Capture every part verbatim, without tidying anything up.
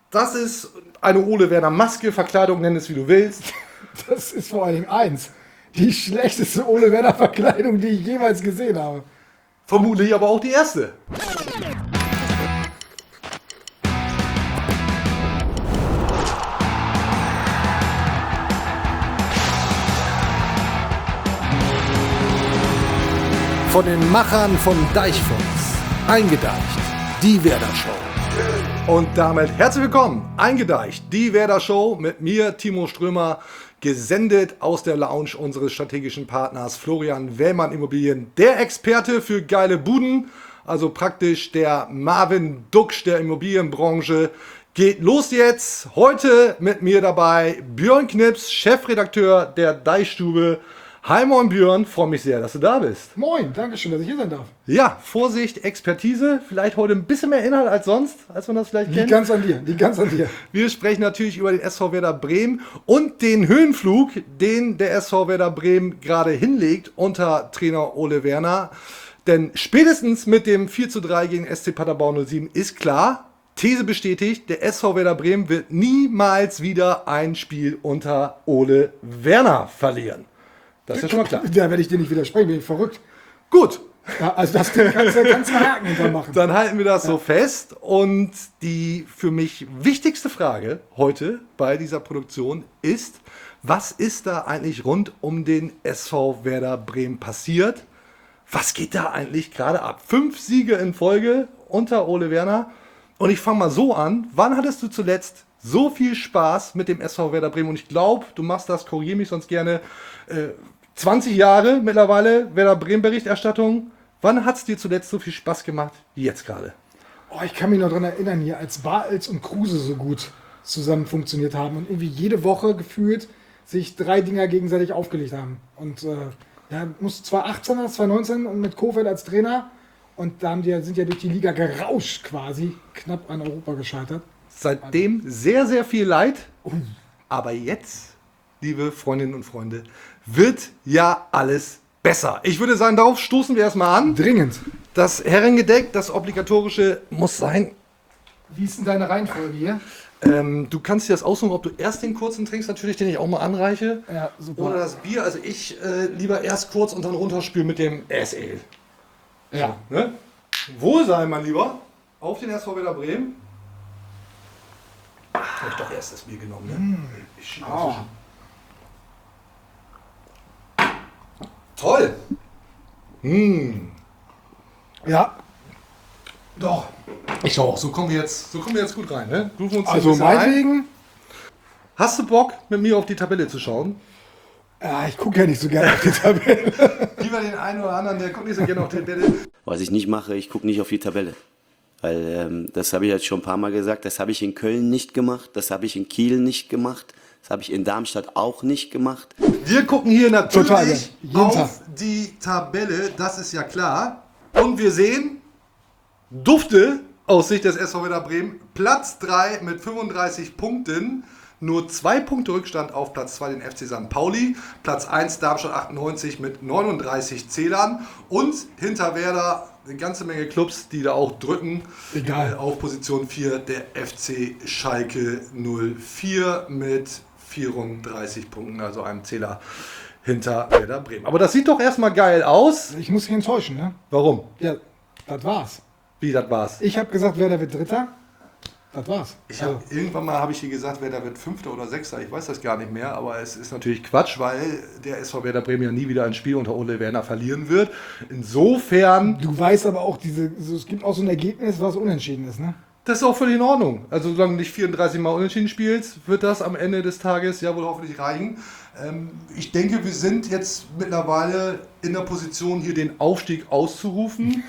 Das ist eine Ole Werner Maske, Verkleidung, nenn es wie du willst. Das ist vor allen Dingen eins. Die schlechteste Ole Werner Verkleidung, die ich jemals gesehen habe. Vermutlich aber auch die erste. Von den Machern von Deichfunks. Eingedeicht. Die Werder Show. Und damit herzlich willkommen. Eingedeicht. Die Werder Show mit mir, Timo Strömer. Gesendet aus der Lounge unseres strategischen Partners Florian Wellmann Immobilien. Der Experte für geile Buden. Also praktisch der Marvin Duksch der Immobilienbranche. Geht los jetzt. Heute mit mir dabei Björn Knips, Chefredakteur der Deichstube. Hi moin Björn, freue mich sehr, dass du da bist. Moin, danke schön, dass ich hier sein darf. Ja, Vorsicht, Expertise, vielleicht heute ein bisschen mehr Inhalt als sonst, als man das vielleicht kennt. Liegt ganz an dir, liegt ganz an dir. Wir sprechen natürlich über den S V Werder Bremen und den Höhenflug, den der S V Werder Bremen gerade hinlegt unter Trainer Ole Werner. Denn spätestens mit dem vier zu drei gegen S C Paderborn null sieben ist klar, These bestätigt, der S V Werder Bremen wird niemals wieder ein Spiel unter Ole Werner verlieren. Das ist ja schon mal klar. Da werde ich dir nicht widersprechen, bin ich verrückt. Gut. Ja, also das Ding kannst du ganz einen Haken hintermachen. Dann halten wir das Ja. so fest. Und die für mich wichtigste Frage heute bei dieser Produktion ist, was ist da eigentlich rund um den S V Werder Bremen passiert? Was geht da eigentlich gerade ab? Fünf Siege in Folge unter Ole Werner. Und ich fange mal so an. Wann hattest du zuletzt so viel Spaß mit dem S V Werder Bremen? Und ich glaube, du machst das, korrigiere mich sonst gerne, äh, zwanzig Jahre mittlerweile Werder Bremen Berichterstattung. Wann hat es dir zuletzt so viel Spaß gemacht wie jetzt gerade? Oh, ich kann mich noch daran erinnern, hier als Bartels und Kruse so gut zusammen funktioniert haben und irgendwie jede Woche gefühlt sich drei Dinger gegenseitig aufgelegt haben. Und äh, ja, muss zwanzig achtzehn oder zwanzig neunzehn und mit Kofeld als Trainer. Und da haben die, sind ja durch die Liga gerauscht quasi, knapp an Europa gescheitert. Seitdem sehr, sehr viel Leid. Aber jetzt, liebe Freundinnen und Freunde, wird ja alles besser. Ich würde sagen, darauf stoßen wir erstmal an. Dringend. Das Herrengedeck, das obligatorische muss sein. Wie ist denn deine Reihenfolge hier? Ähm, du kannst dir das aussuchen, ob du erst den kurzen trinkst, natürlich, den ich auch mal anreiche. Ja, super. Oder das Bier. Also ich äh, lieber erst kurz und dann runterspülen mit dem S L. Ja. Ne? Wohlsein, mein Lieber. Auf den S V Werder Bremen. Habe ich doch erst das Bier genommen, ne? Mm. Ich schiebe Oh. Toll! Hm. Ja. Doch. Ich auch. So kommen wir jetzt, so kommen wir jetzt gut rein, ne? Rufen uns Also ein bisschen ein. meinetwegen. Hast du Bock, mit mir auf die Tabelle zu schauen? Ja, ich gucke ja nicht so gerne auf die Tabelle. Lieber den einen oder anderen, der guckt nicht so gerne auf die Tabelle. Was ich nicht mache, ich gucke nicht auf die Tabelle. Weil ähm, das habe ich jetzt schon ein paar Mal gesagt, das habe ich in Köln nicht gemacht, das habe ich in Kiel nicht gemacht, das habe ich in Darmstadt auch nicht gemacht. Wir gucken hier natürlich Total, jeden auf Tag. die Tabelle, das ist ja klar. Und wir sehen, dufte aus Sicht des S V Werder Bremen, Platz drei mit fünfunddreißig Punkten. Nur zwei Punkte Rückstand auf Platz zwei, den F C Sankt Pauli. Platz eins, Darmstadt achtundneunzig mit neununddreißig Zählern. Und hinter Werder eine ganze Menge Clubs, die da auch drücken. Egal. Äh, auf Position vier der F C Schalke null vier mit vierunddreißig Punkten, also einem Zähler hinter Werder Bremen. Aber das sieht doch erstmal geil aus. Ich muss dich enttäuschen, ne? Warum? Ja, das war's. Wie, das war's? Ich habe gesagt, Werder wird Dritter. Das war's. Ich hab, Also, irgendwann mal habe ich hier gesagt, Werder wird Fünfter oder Sechster, ich weiß das gar nicht mehr, aber es ist natürlich Quatsch, weil der S V Werder Bremen ja nie wieder ein Spiel unter Ole Werner verlieren wird. Insofern, du weißt aber auch, diese, so, es gibt auch so ein Ergebnis, was unentschieden ist, ne? das ist auch völlig in Ordnung. Also solange du nicht vierunddreißig Mal unentschieden spielst, wird das am Ende des Tages ja wohl hoffentlich reichen. Ähm, ich denke, wir sind jetzt mittlerweile in der Position, hier den Aufstieg auszurufen.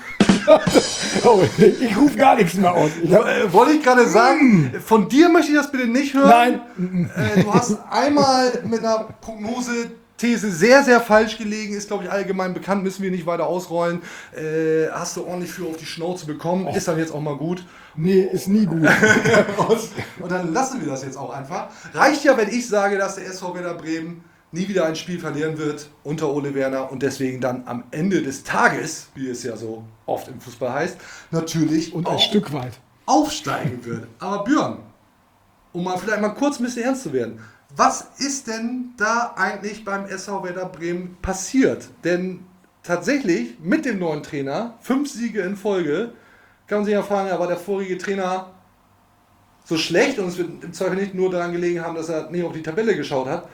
Oh, ich rufe gar nichts mehr aus. Ich hab, Äh, wollte ich gerade sagen, von dir möchte ich das bitte nicht hören. Nein. Äh, du hast einmal mit einer Prognose-These sehr, sehr falsch gelegen, ist, glaube ich, allgemein bekannt, müssen wir nicht weiter ausrollen. Äh, hast du ordentlich für auf die Schnauze bekommen, ist dann jetzt auch mal gut. nee, ist nie gut. und, und dann lassen wir das jetzt auch einfach. Reicht ja, wenn ich sage, dass der S V Werder Bremen nie wieder ein Spiel verlieren wird unter Ole Werner und deswegen dann am Ende des Tages, wie es ja so oft im Fußball heißt, natürlich Und ein auch Stück weit. aufsteigen wird. Aber Björn, um mal vielleicht mal kurz ein bisschen ernst zu werden. Was ist denn da eigentlich beim S V Werder Bremen passiert? Denn tatsächlich mit dem neuen Trainer, fünf Siege in Folge, kann man sich ja fragen, ja, war der vorige Trainer so schlecht und es wird im Zweifel nicht nur daran gelegen haben, dass er nicht auf die Tabelle geschaut hat.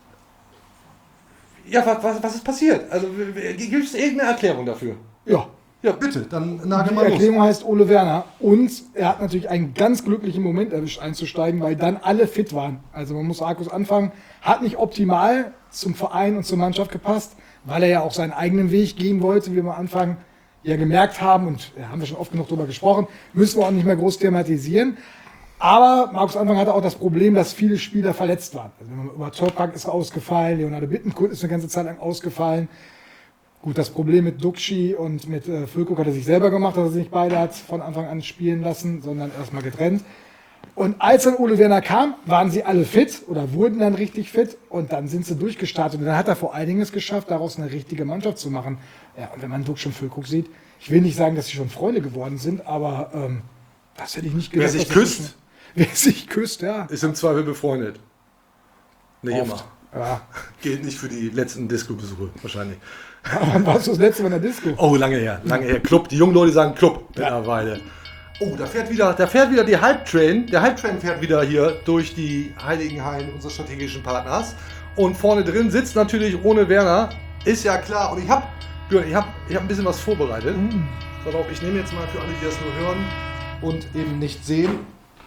Ja, was, was, was ist passiert? Also gibt es irgendeine Erklärung dafür? Ja. Ja, bitte, dann nagel Die mal los. Erklärung heißt Ole Werner. Und er hat natürlich einen ganz glücklichen Moment erwischt, einzusteigen, weil dann alle fit waren. Also man muss Markus anfangen, hat nicht optimal zum Verein und zur Mannschaft gepasst, weil er ja auch seinen eigenen Weg gehen wollte, wie wir am Anfang ja gemerkt haben. Und da haben wir schon oft genug drüber gesprochen, müssen wir auch nicht mehr groß thematisieren. Aber Markus Anfang hatte auch das Problem, dass viele Spieler verletzt waren. Also wenn man über Toprak ist ausgefallen, Leonardo Bittencourt ist eine ganze Zeit lang ausgefallen. Gut, das Problem mit Duxchi und mit äh, Füllkrug hat er sich selber gemacht, dass er sich nicht beide hat von Anfang an spielen lassen, sondern erstmal getrennt. Und als dann Ole Werner kam, waren sie alle fit oder wurden dann richtig fit und dann sind sie durchgestartet. Und dann hat er vor allen Dingen es geschafft, daraus eine richtige Mannschaft zu machen. Ja, und wenn man Duxchi und Füllkrug sieht, ich will nicht sagen, dass sie schon Freunde geworden sind, aber ähm, das hätte ich nicht gedacht. Wer sich dass das küsst, so- Wer sich küsst, ja. ist im Zweifel befreundet. Nicht Oft. immer. Ja. Gilt nicht für die letzten Disco-Besuche wahrscheinlich. Wann warst du das letzte Mal in der Disco? Oh, lange her, lange her. Club. Die jungen Leute sagen Club mittlerweile. Oh, da fährt wieder, da fährt wieder die Hype Train. Der Hype Train fährt wieder hier durch die heiligen Hallen unseres strategischen Partners. Und vorne drin sitzt natürlich ohne Werner. Ist ja klar. Und ich habe, Björn, ich habe, ich habe ein bisschen was vorbereitet. Mhm. Pass auf, ich nehme jetzt mal für alle, die das nur hören und eben nicht sehen,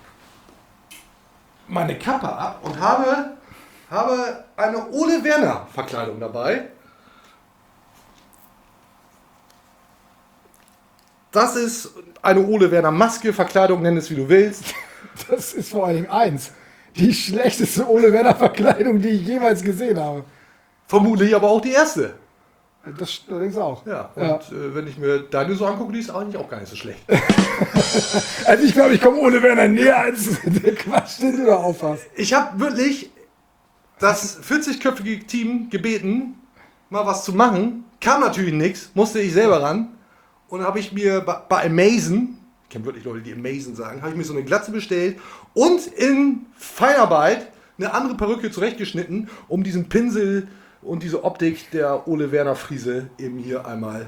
meine Kappe ab und habe, habe eine Ole Werner Verkleidung dabei. Das ist eine Ole Werner Maske, Verkleidung, nenn es wie du willst. Das ist vor allen Dingen eins. Die schlechteste Ole Werner Verkleidung, die ich jemals gesehen habe. Vermutlich aber auch die erste. Das allerdings auch. Ja, und Ja. Äh, wenn ich mir deine so angucke, die ist eigentlich auch gar nicht so schlecht. Also ich glaube, ich komme Ole Werner näher als der Quatsch, den du da auffasst. Ich habe wirklich das vierzigköpfige Team gebeten, mal was zu machen. Kam natürlich nichts, musste ich selber ran. Und habe ich mir bei, bei Amazon, ich kenne wirklich Leute, die Amazon sagen, habe ich mir so eine Glatze bestellt und in Feinarbeit eine andere Perücke zurechtgeschnitten, um diesen Pinsel und diese Optik der Ole Werner Friese eben hier einmal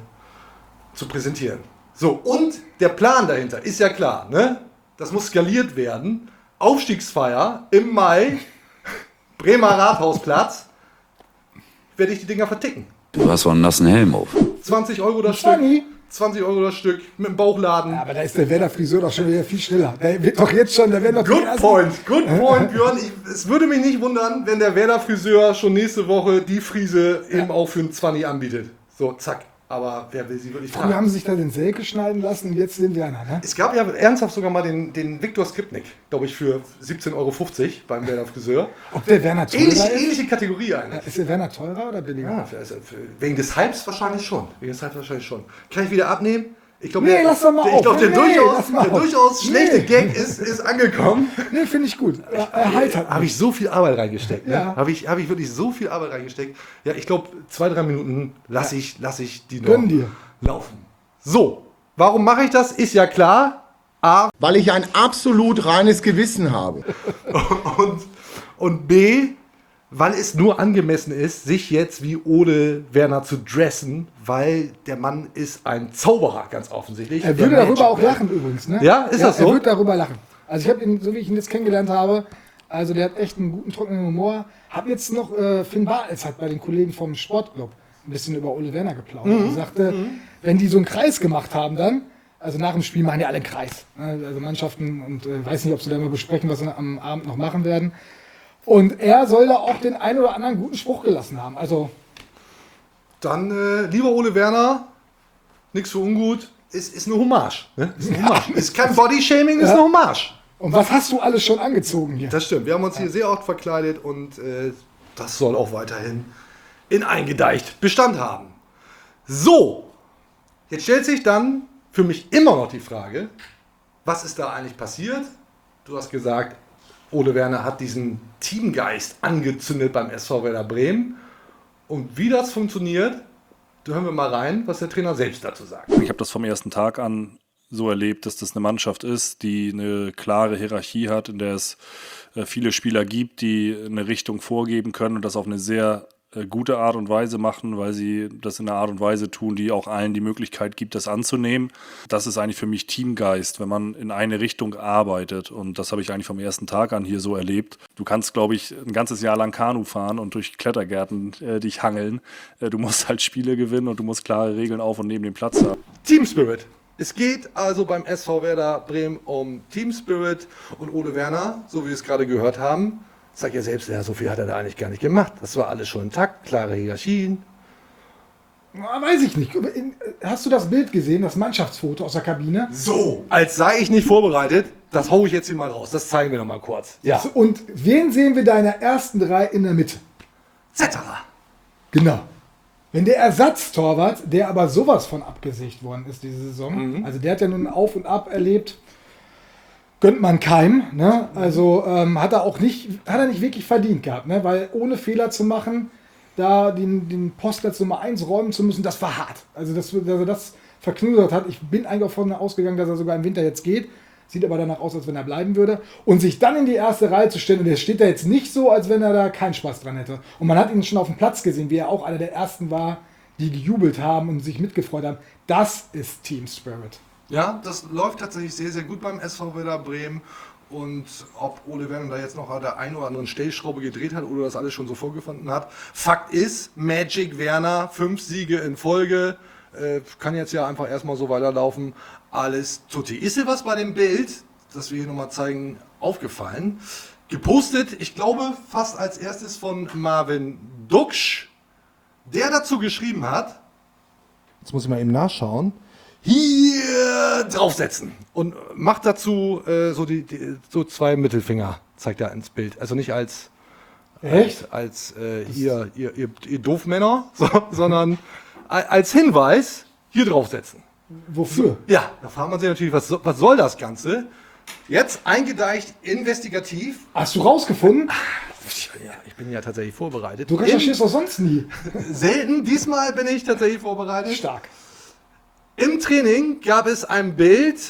zu präsentieren. So, und der Plan dahinter ist ja klar, ne? Das muss skaliert werden. Aufstiegsfeier im Mai, Bremer Rathausplatz, werde ich die Dinger verticken. Du hast so einen nassen Helm auf. zwanzig Euro das Stück. Funny. zwanzig Euro das Stück mit dem Bauchladen. Ja, aber da ist der Werner Friseur doch schon wieder viel schneller. Der wird doch jetzt schon, der wird doch die Good ersten- point, good point, Björn. Ich, es würde mich nicht wundern, wenn der Werder Friseur schon nächste Woche die Frise eben auch für einen zwanzig anbietet. So, zack. Aber wer will sie wirklich Früher fragen? haben sie sich da den Selke schneiden lassen und jetzt den Werner, ne? Es gab ja ernsthaft sogar mal den, den Viktor Skripnik, glaube ich, für siebzehn Euro fünfzig beim Werder Friseur. Ob der Werner teurer Ähnliche, ist? ähnliche Kategorie eigentlich. Ist der Werner teurer oder billiger? Ja, also wegen des Hypes wahrscheinlich schon. Wegen des Hypes wahrscheinlich schon. Kann ich wieder abnehmen? Ich glaube, Nee, der, lass doch mal der, auf. ich glaub, der, Nee, durchaus, lass mal der auf. durchaus schlechte Nee. Gag ist, ist angekommen. Nee, finde ich gut. Er, er heitert Habe ich so viel Arbeit reingesteckt. Ne? Ja. Habe ich, hab ich wirklich so viel Arbeit reingesteckt. Ja, ich glaube, zwei, drei Minuten lasse ich, lass ich die noch Gönn dir. laufen. So, warum mache ich das? Ist ja klar. A. Weil ich ein absolut reines Gewissen habe. Und, und B. Weil es nur angemessen ist, sich jetzt wie Ole Werner zu dressen, weil der Mann ist ein Zauberer, ganz offensichtlich. Er würde Der darüber Magic auch Man. lachen übrigens, ne? Ja, ist das so? Er wird darüber lachen. Also ich habe ihn, so wie ich ihn jetzt kennengelernt habe, also der hat echt einen guten, trockenen Humor. Hab jetzt noch, äh, Finn Bartels hat bei den Kollegen vom Sportclub ein bisschen über Ole Werner geplaudert. Mhm. Er sagte, wenn die so einen Kreis gemacht haben dann, also nach dem Spiel machen die alle einen Kreis. ne? Also Mannschaften und äh, weiß nicht, ob sie da mal besprechen, was sie am Abend noch machen werden. Und er soll da auch den einen oder anderen guten Spruch gelassen haben. Also Dann, äh, lieber Ole Werner, nichts für ungut, ist, ist eine Hommage. Ne? Ist, eine Hommage. Ist kein Bodyshaming, ist Ja. eine Hommage. Und was hast du alles schon angezogen hier? Das stimmt. Wir haben uns hier sehr oft verkleidet und äh, das soll auch weiterhin in eingedeicht Bestand haben. So, jetzt stellt sich dann für mich immer noch die Frage, was ist da eigentlich passiert? Du hast gesagt, Ole Werner hat diesen Teamgeist angezündet beim S V Werder Bremen. Und wie das funktioniert, da hören wir mal rein, was der Trainer selbst dazu sagt. Ich habe das vom ersten Tag an so erlebt, dass das eine Mannschaft ist, die eine klare Hierarchie hat, in der es äh, viele Spieler gibt, die eine Richtung vorgeben können und das auf eine sehr äh, gute Art und Weise machen, weil sie das in einer Art und Weise tun, die auch allen die Möglichkeit gibt, das anzunehmen. Das ist eigentlich für mich Teamgeist, wenn man in eine Richtung arbeitet, und das habe ich eigentlich vom ersten Tag an hier so erlebt. Du kannst, glaube ich, ein ganzes Jahr lang Kanu fahren und durch Klettergärten äh, dich hangeln. Äh, du musst halt Spiele gewinnen und du musst klare Regeln auf und neben dem Platz haben. Team Spirit. Es geht also beim S V Werder Bremen um Team Spirit, und Ole Werner, so wie wir es gerade gehört haben, sagt ja selbst, ja, so viel hat er da eigentlich gar nicht gemacht. Das war alles schon intakt, klare Hierarchien. Na, weiß ich nicht. Hast du das Bild gesehen, das Mannschaftsfoto aus der Kabine? So, als sei ich nicht vorbereitet, das hau ich jetzt hier mal raus. Das zeigen wir noch mal kurz. Ja, Und wen sehen wir da in der ersten drei in der Mitte? Zetterer. Genau. Wenn der Ersatztorwart, der aber sowas von abgesägt worden ist diese Saison, also der hat ja nun Auf und Ab erlebt, gönnt man keinem, ne? Also ähm, hat er auch nicht, hat er nicht wirklich verdient gehabt, ne? Weil ohne Fehler zu machen, da den, den Posten als Nummer eins räumen zu müssen, das war hart. Also dass, dass er das verknusert hat. Ich bin eigentlich davon ausgegangen, dass er sogar im Winter jetzt geht. Sieht aber danach aus, als wenn er bleiben würde. Und sich dann in die erste Reihe zu stellen, und er steht da jetzt nicht so, als wenn er da keinen Spaß dran hätte. Und man hat ihn schon auf dem Platz gesehen, wie er auch einer der Ersten war, die gejubelt haben und sich mitgefreut haben. Das ist Team Spirit. Ja, das läuft tatsächlich sehr, sehr gut beim S V Werder Bremen. Und ob Ole Werner da jetzt noch an der einen oder anderen Stellschraube gedreht hat oder das alles schon so vorgefunden hat. Fakt ist, Magic Werner, fünf Siege in Folge, äh, kann jetzt ja einfach erstmal so weiterlaufen. Alles tutti. Ist dir was bei dem Bild, das wir hier nochmal zeigen, aufgefallen? Gepostet, ich glaube, fast als erstes von Marvin Duksch, der dazu geschrieben hat, jetzt muss ich mal eben nachschauen, hier draufsetzen, und macht dazu äh, so, die, die, so zwei Mittelfinger, zeigt er ins Bild. Also nicht als, Echt? als, als äh, hier, ihr, ihr, ihr Doofmänner, so, sondern als Hinweis, hier draufsetzen. Wofür? Ja, da fragt man sich natürlich, was, so- was soll das Ganze? Jetzt eingedeicht investigativ. Hast du rausgefunden? Ja, ich bin ja tatsächlich vorbereitet. Du recherchierst doch sonst nie. Im, selten, diesmal bin ich tatsächlich vorbereitet. Stark. Im Training gab es ein Bild,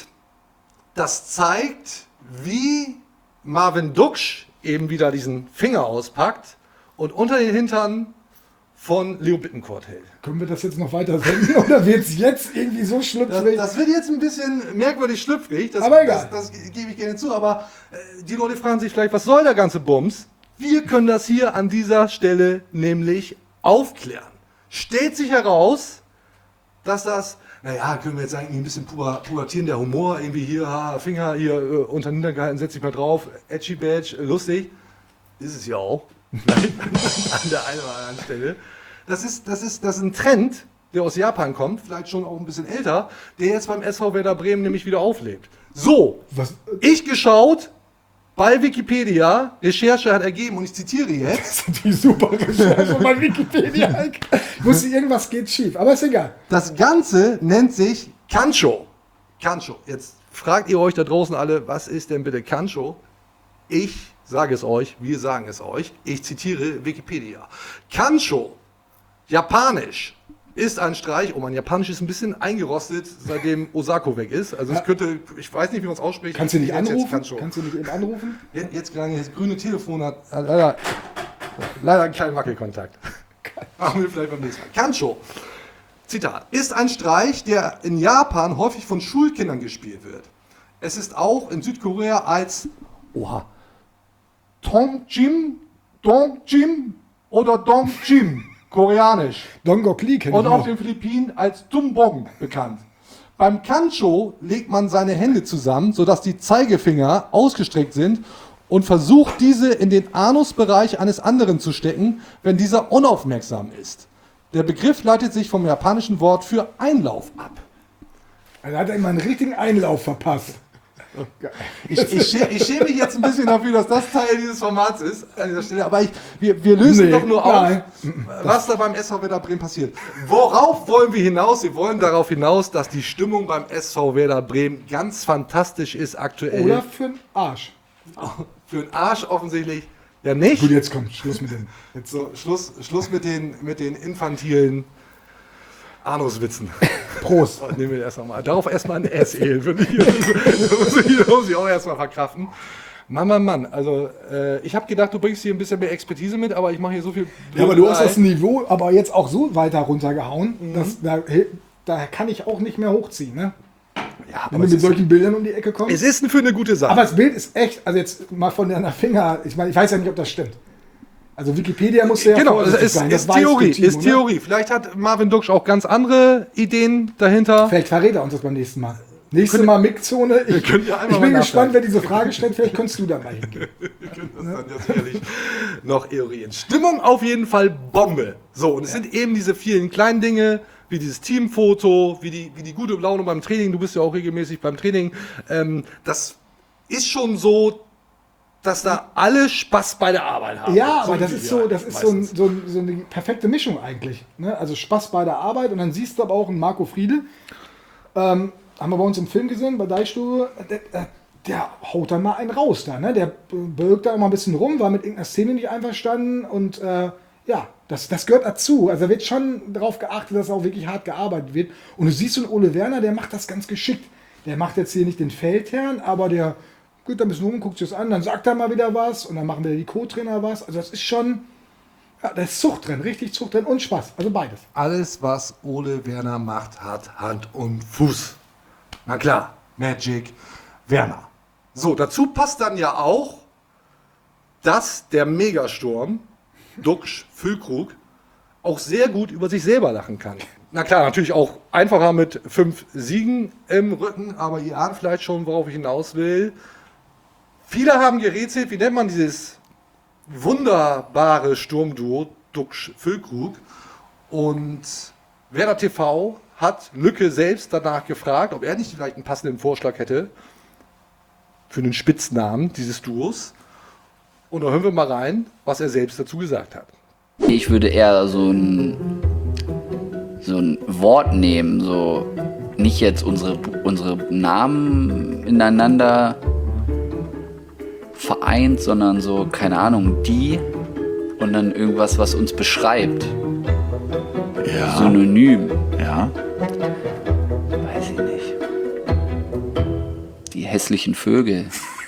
das zeigt, wie Marvin Duksch eben wieder diesen Finger auspackt und unter den Hintern von Leo Bittencourt hält. Können wir das jetzt noch weiter senden oder wird es jetzt irgendwie so Das, schlüpfrig? das wird jetzt ein bisschen merkwürdig schlüpfrig, das, Aber egal. das, das gebe ich gerne zu, aber äh, die Leute fragen sich vielleicht, was soll der ganze Bums? Wir können das hier an dieser Stelle nämlich aufklären. Stellt sich heraus, dass das, naja, können wir jetzt sagen, ein bisschen puber, pubertierender Humor, irgendwie hier, ha, Finger hier äh, unter den Hintern gehalten, setz dich mal drauf, edgy badge, äh, lustig. Ist es ja auch. Vielleicht an der einen oder anderen Stelle. Das ist, das ist, das ist ein Trend, der aus Japan kommt, vielleicht schon auch ein bisschen älter, der jetzt beim S V Werder Bremen nämlich wieder auflebt. So, Was? ich geschaut, bei Wikipedia, Recherche hat ergeben, und ich zitiere jetzt, Das ist natürlich super Recherche bei Wikipedia. Ich wusste, irgendwas geht schief, aber ist egal. das Ganze nennt sich Kancho. Kancho. Jetzt fragt ihr euch da draußen alle, was ist denn bitte Kancho? Ich sage es euch, wir sagen es euch. Ich zitiere Wikipedia. Kancho, japanisch, ist ein Streich. Oh, mein Japanisch ist ein bisschen eingerostet, seitdem Osako weg ist. Also es könnte, ich weiß nicht, wie man es ausspricht. Kannst du nicht Ich nenn's jetzt anrufen? Kancho. Kannst du nicht eben anrufen? Jetzt, jetzt gerade das grüne Telefon hat, hat leider, leider einen kleinen Wackelkontakt. Machen wir vielleicht beim nächsten Mal. Kancho, Zitat, ist ein Streich, der in Japan häufig von Schulkindern gespielt wird. Es ist auch in Südkorea als, oha, Tongjim, Dongjim oder Dongjim, koreanisch. Dongok Lee kenn ich Und auf noch. den Philippinen als Tumbong bekannt. Beim Kancho legt man seine Hände zusammen, sodass die Zeigefinger ausgestreckt sind, und versucht, diese in den Anusbereich eines anderen zu stecken, wenn dieser unaufmerksam ist. Der Begriff leitet sich vom japanischen Wort für Einlauf ab. Also hat er ihm einen richtigen Einlauf verpasst. Ich, ich, schä- ich schäme mich jetzt ein bisschen dafür, dass das Teil dieses Formats ist an dieser Stelle, aber ich, wir, wir lösen Nee, doch nur auf, nein. was da beim S V Werder Bremen passiert. Worauf wollen wir hinaus? Wir wollen darauf hinaus, dass die Stimmung beim S V Werder Bremen ganz fantastisch ist aktuell. Oder für den Arsch. Für den Arsch offensichtlich ja nicht. Gut, jetzt kommt Schluss mit dem. Jetzt So, Schluss, Schluss mit den, mit den infantilen Anuswitzen. Prost. Oh, nehmen wir erst nochmal. Darauf erstmal ein S-Ehl, finde ich. Das muss ich, das muss ich auch erstmal verkraften. Mann, Mann, Mann. Also, äh, ich habe gedacht, du bringst hier ein bisschen mehr Expertise mit, aber ich mache hier so viel. Ja, aber du hast das Niveau aber jetzt auch so weiter runtergehauen, Mhm. dass da, da kann ich auch nicht mehr hochziehen, ne? Ja, Wenn du mit solchen Bildern um die Ecke kommst. es ist für eine gute Sache. Aber das Bild ist echt, also jetzt mal von deiner Finger, ich meine, ich weiß ja nicht, ob das stimmt. Also Wikipedia muss ja genau, es vorsichtig ist, sein, das ist weißt du, Theorie, Timo, ist ne? Theorie. Vielleicht hat Marvin Duksch auch ganz andere Ideen dahinter. Vielleicht verrät er uns das beim nächsten Mal. Nächstes Mal Mixzone. Ich, können ja einmal ich bin mal gespannt, nachfragen. wer diese Frage stellt. Vielleicht kannst du da mal hingehen. Wir können das dann jetzt ehrlich noch eruieren. Stimmung auf jeden Fall Bombe. So, und es sind eben diese vielen kleinen Dinge, wie dieses Teamfoto, wie die, wie die gute Laune beim Training. Du bist ja auch regelmäßig beim Training. Ähm, das ist schon so, dass da alle Spaß bei der Arbeit haben. Ja, aber So das wie ist wir so, das ist so, ein, meistens. so, ein, so eine perfekte Mischung eigentlich. Ne? Also Spaß bei der Arbeit und dann siehst du aber auch einen Marco Friedl, ähm, haben wir bei uns im Film gesehen, bei Deichstube, der, der, der haut dann mal einen raus da. Ne? Der bewirkt da auch mal ein bisschen rum, war mit irgendeiner Szene nicht einverstanden und äh, ja, das, das gehört dazu. Also da wird schon darauf geachtet, dass auch wirklich hart gearbeitet wird. Und du siehst so einen Ole Werner, der macht das ganz geschickt. Der macht jetzt hier nicht den Feldherrn, aber der geht da ein bisschen rum, guckt sich das an, dann sagt er mal wieder was und dann machen wieder die Co-Trainer was. Also das ist schon, ja, da ist Zucht drin, richtig Zucht drin und Spaß. Also beides. Alles, was Ole Werner macht, hat Hand und Fuß. Na klar, Magic Werner. So, dazu passt dann ja auch, dass der Megasturm, Duksch Füllkrug, auch sehr gut über sich selber lachen kann. Na klar, natürlich auch einfacher mit fünf Siegen im Rücken, aber ihr ahnt vielleicht schon, worauf ich hinaus will. Viele haben gerätselt, wie nennt man dieses wunderbare Sturmduo Duksch Füllkrug, und Werder T V hat Lücke selbst danach gefragt, ob er nicht vielleicht einen passenden Vorschlag hätte für den Spitznamen dieses Duos. Und da hören wir mal rein, was er selbst dazu gesagt hat. Ich würde eher so ein, so ein Wort nehmen, so nicht jetzt unsere, unsere Namen ineinander vereint, sondern so, keine Ahnung, die und dann irgendwas, was uns beschreibt. Ja. Synonym. Ja. Weiß ich nicht. Die hässlichen Vögel.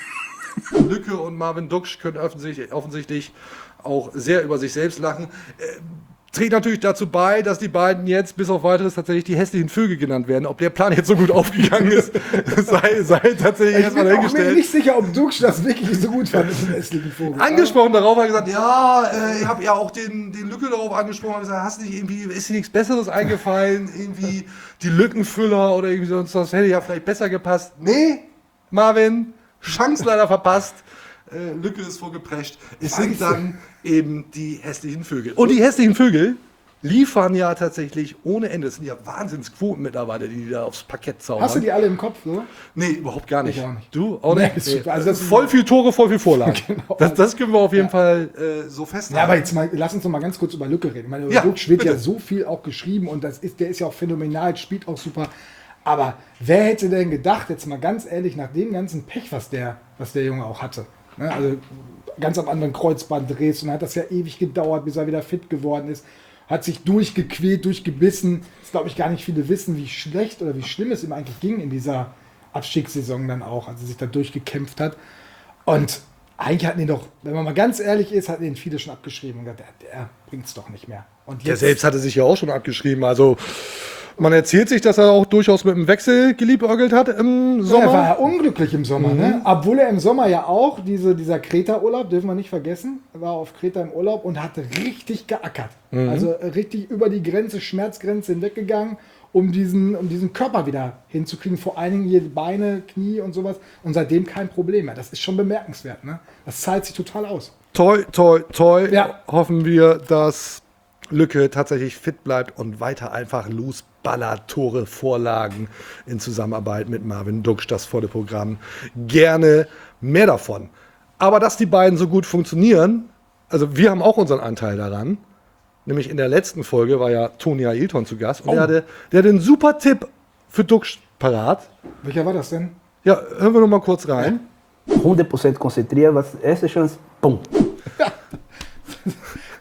Lücke und Marvin Duksch können offensichtlich, offensichtlich auch sehr über sich selbst lachen. Äh, trägt natürlich dazu bei, dass die beiden jetzt bis auf weiteres tatsächlich die hässlichen Vögel genannt werden. Ob der Plan jetzt so gut aufgegangen ist, sei, sei tatsächlich Ich erstmal bin auch mir dahingestellt. nicht sicher, ob Duksch das wirklich so gut fand mit dem hässlichen Vogel. Angesprochen darauf hat er gesagt, ja, äh, ich habe ja auch den, den Lücke darauf angesprochen, habe gesagt, hast du nicht irgendwie, ist dir nichts Besseres eingefallen, irgendwie die Lückenfüller oder irgendwie sonst was, hätte ja vielleicht besser gepasst. Nee, Marvin, Chance leider verpasst. Äh, Lücke ist vorgeprescht. Es sind dann eben die hässlichen Vögel. Und die hässlichen Vögel liefern ja tatsächlich ohne Ende. Das sind ja Wahnsinnsquoten mittlerweile, die die da aufs Parkett zaubern. Hast du die alle im Kopf? So? Nee, überhaupt gar nicht. Ich auch nicht. Du? Auch Nee, nicht? ist Nee. super. Also das ist- voll viel Tore, voll viel Vorlagen. Genau. das, das können wir auf jeden Fall äh, so festhalten. Ja, aber jetzt mal, lass uns noch mal ganz kurz über Lücke reden. Ich meine, über Ja, Duksch wird bitte. ja so viel auch geschrieben und das ist, der ist ja auch phänomenal, spielt auch super. Aber wer hätte denn gedacht, jetzt mal ganz ehrlich, nach dem ganzen Pech, was der, was der Junge auch hatte, ne? Also ganz am anderen Kreuzbandriss und hat das ja ewig gedauert, bis er wieder fit geworden ist, hat sich durchgequält, durchgebissen. Das glaube ich gar nicht viele wissen, wie schlecht oder wie schlimm es ihm eigentlich ging in dieser Abstiegssaison dann auch, als er sich da durchgekämpft hat. Und eigentlich hatten ihn doch, wenn man mal ganz ehrlich ist, hatten ihn viele schon abgeschrieben und gesagt, der, der bringt es doch nicht mehr. Und Der selbst hatte sich ja auch schon abgeschrieben. Also man erzählt sich, dass er auch durchaus mit dem Wechsel geliebäugelt hat im Ja, Sommer. er war ja unglücklich im Sommer, ne? Obwohl er im Sommer ja auch, diese, dieser Kreta-Urlaub, dürfen wir nicht vergessen, er war auf Kreta im Urlaub und hat richtig geackert. Also richtig über die Grenze, Schmerzgrenze hinweggegangen, um diesen, um diesen Körper wieder hinzukriegen. Vor allen Dingen hier Beine, Knie und sowas. Und seitdem kein Problem mehr. Das ist schon bemerkenswert, ne? Das zahlt sich total aus. Toi, toi, toi. Ja. Hoffen wir, dass Lücke tatsächlich fit bleibt und weiter einfach losballert, Tore, Vorlagen in Zusammenarbeit mit Marvin Duksch, das volle Programm. Gerne mehr davon. Aber dass die beiden so gut funktionieren, also wir haben auch unseren Anteil daran. Nämlich in der letzten Folge war ja Toni Ailton zu Gast und Oh. der, hatte, der hatte einen super Tipp für Duksch parat. Welcher war das denn? Ja, hören wir noch mal kurz rein. hundert Prozent konzentrieren, was erste Chance, pum.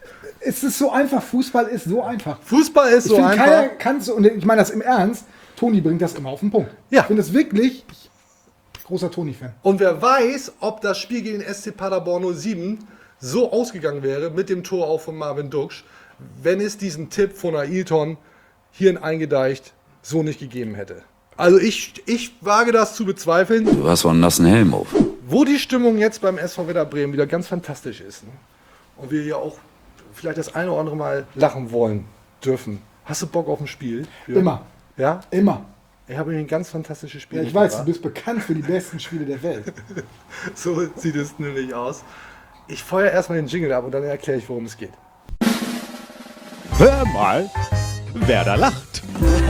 es ist so einfach, Fußball ist so einfach. Fußball ist Ich so finde, einfach. keiner kann so, und ich meine das im Ernst, Toni bringt das immer auf den Punkt. Ja. Ich finde das wirklich, ich, großer Toni-Fan. Und wer weiß, ob das Spiel gegen den S C Paderborn null sieben so ausgegangen wäre, mit dem Tor auch von Marvin Duksch, wenn es diesen Tipp von Ailton hier in Eingedeicht so nicht gegeben hätte. Also ich, ich wage das zu bezweifeln. Du hast so einen nassen Helm auf. Wo die Stimmung jetzt beim S V Werder Bremen wieder ganz fantastisch ist, ne? Und wir ja auch vielleicht das eine oder andere Mal lachen wollen dürfen. Hast du Bock auf ein Spiel? Jürgen? Immer. Ja? Immer. Ich habe ein ganz fantastisches Spiel. Ja, ich weiß, du mitgebracht. bist bekannt für die besten Spiele der Welt. So sieht es nämlich aus. Ich feuere erstmal den Jingle ab und dann erkläre ich, worum es geht. Hör mal, wer da lacht.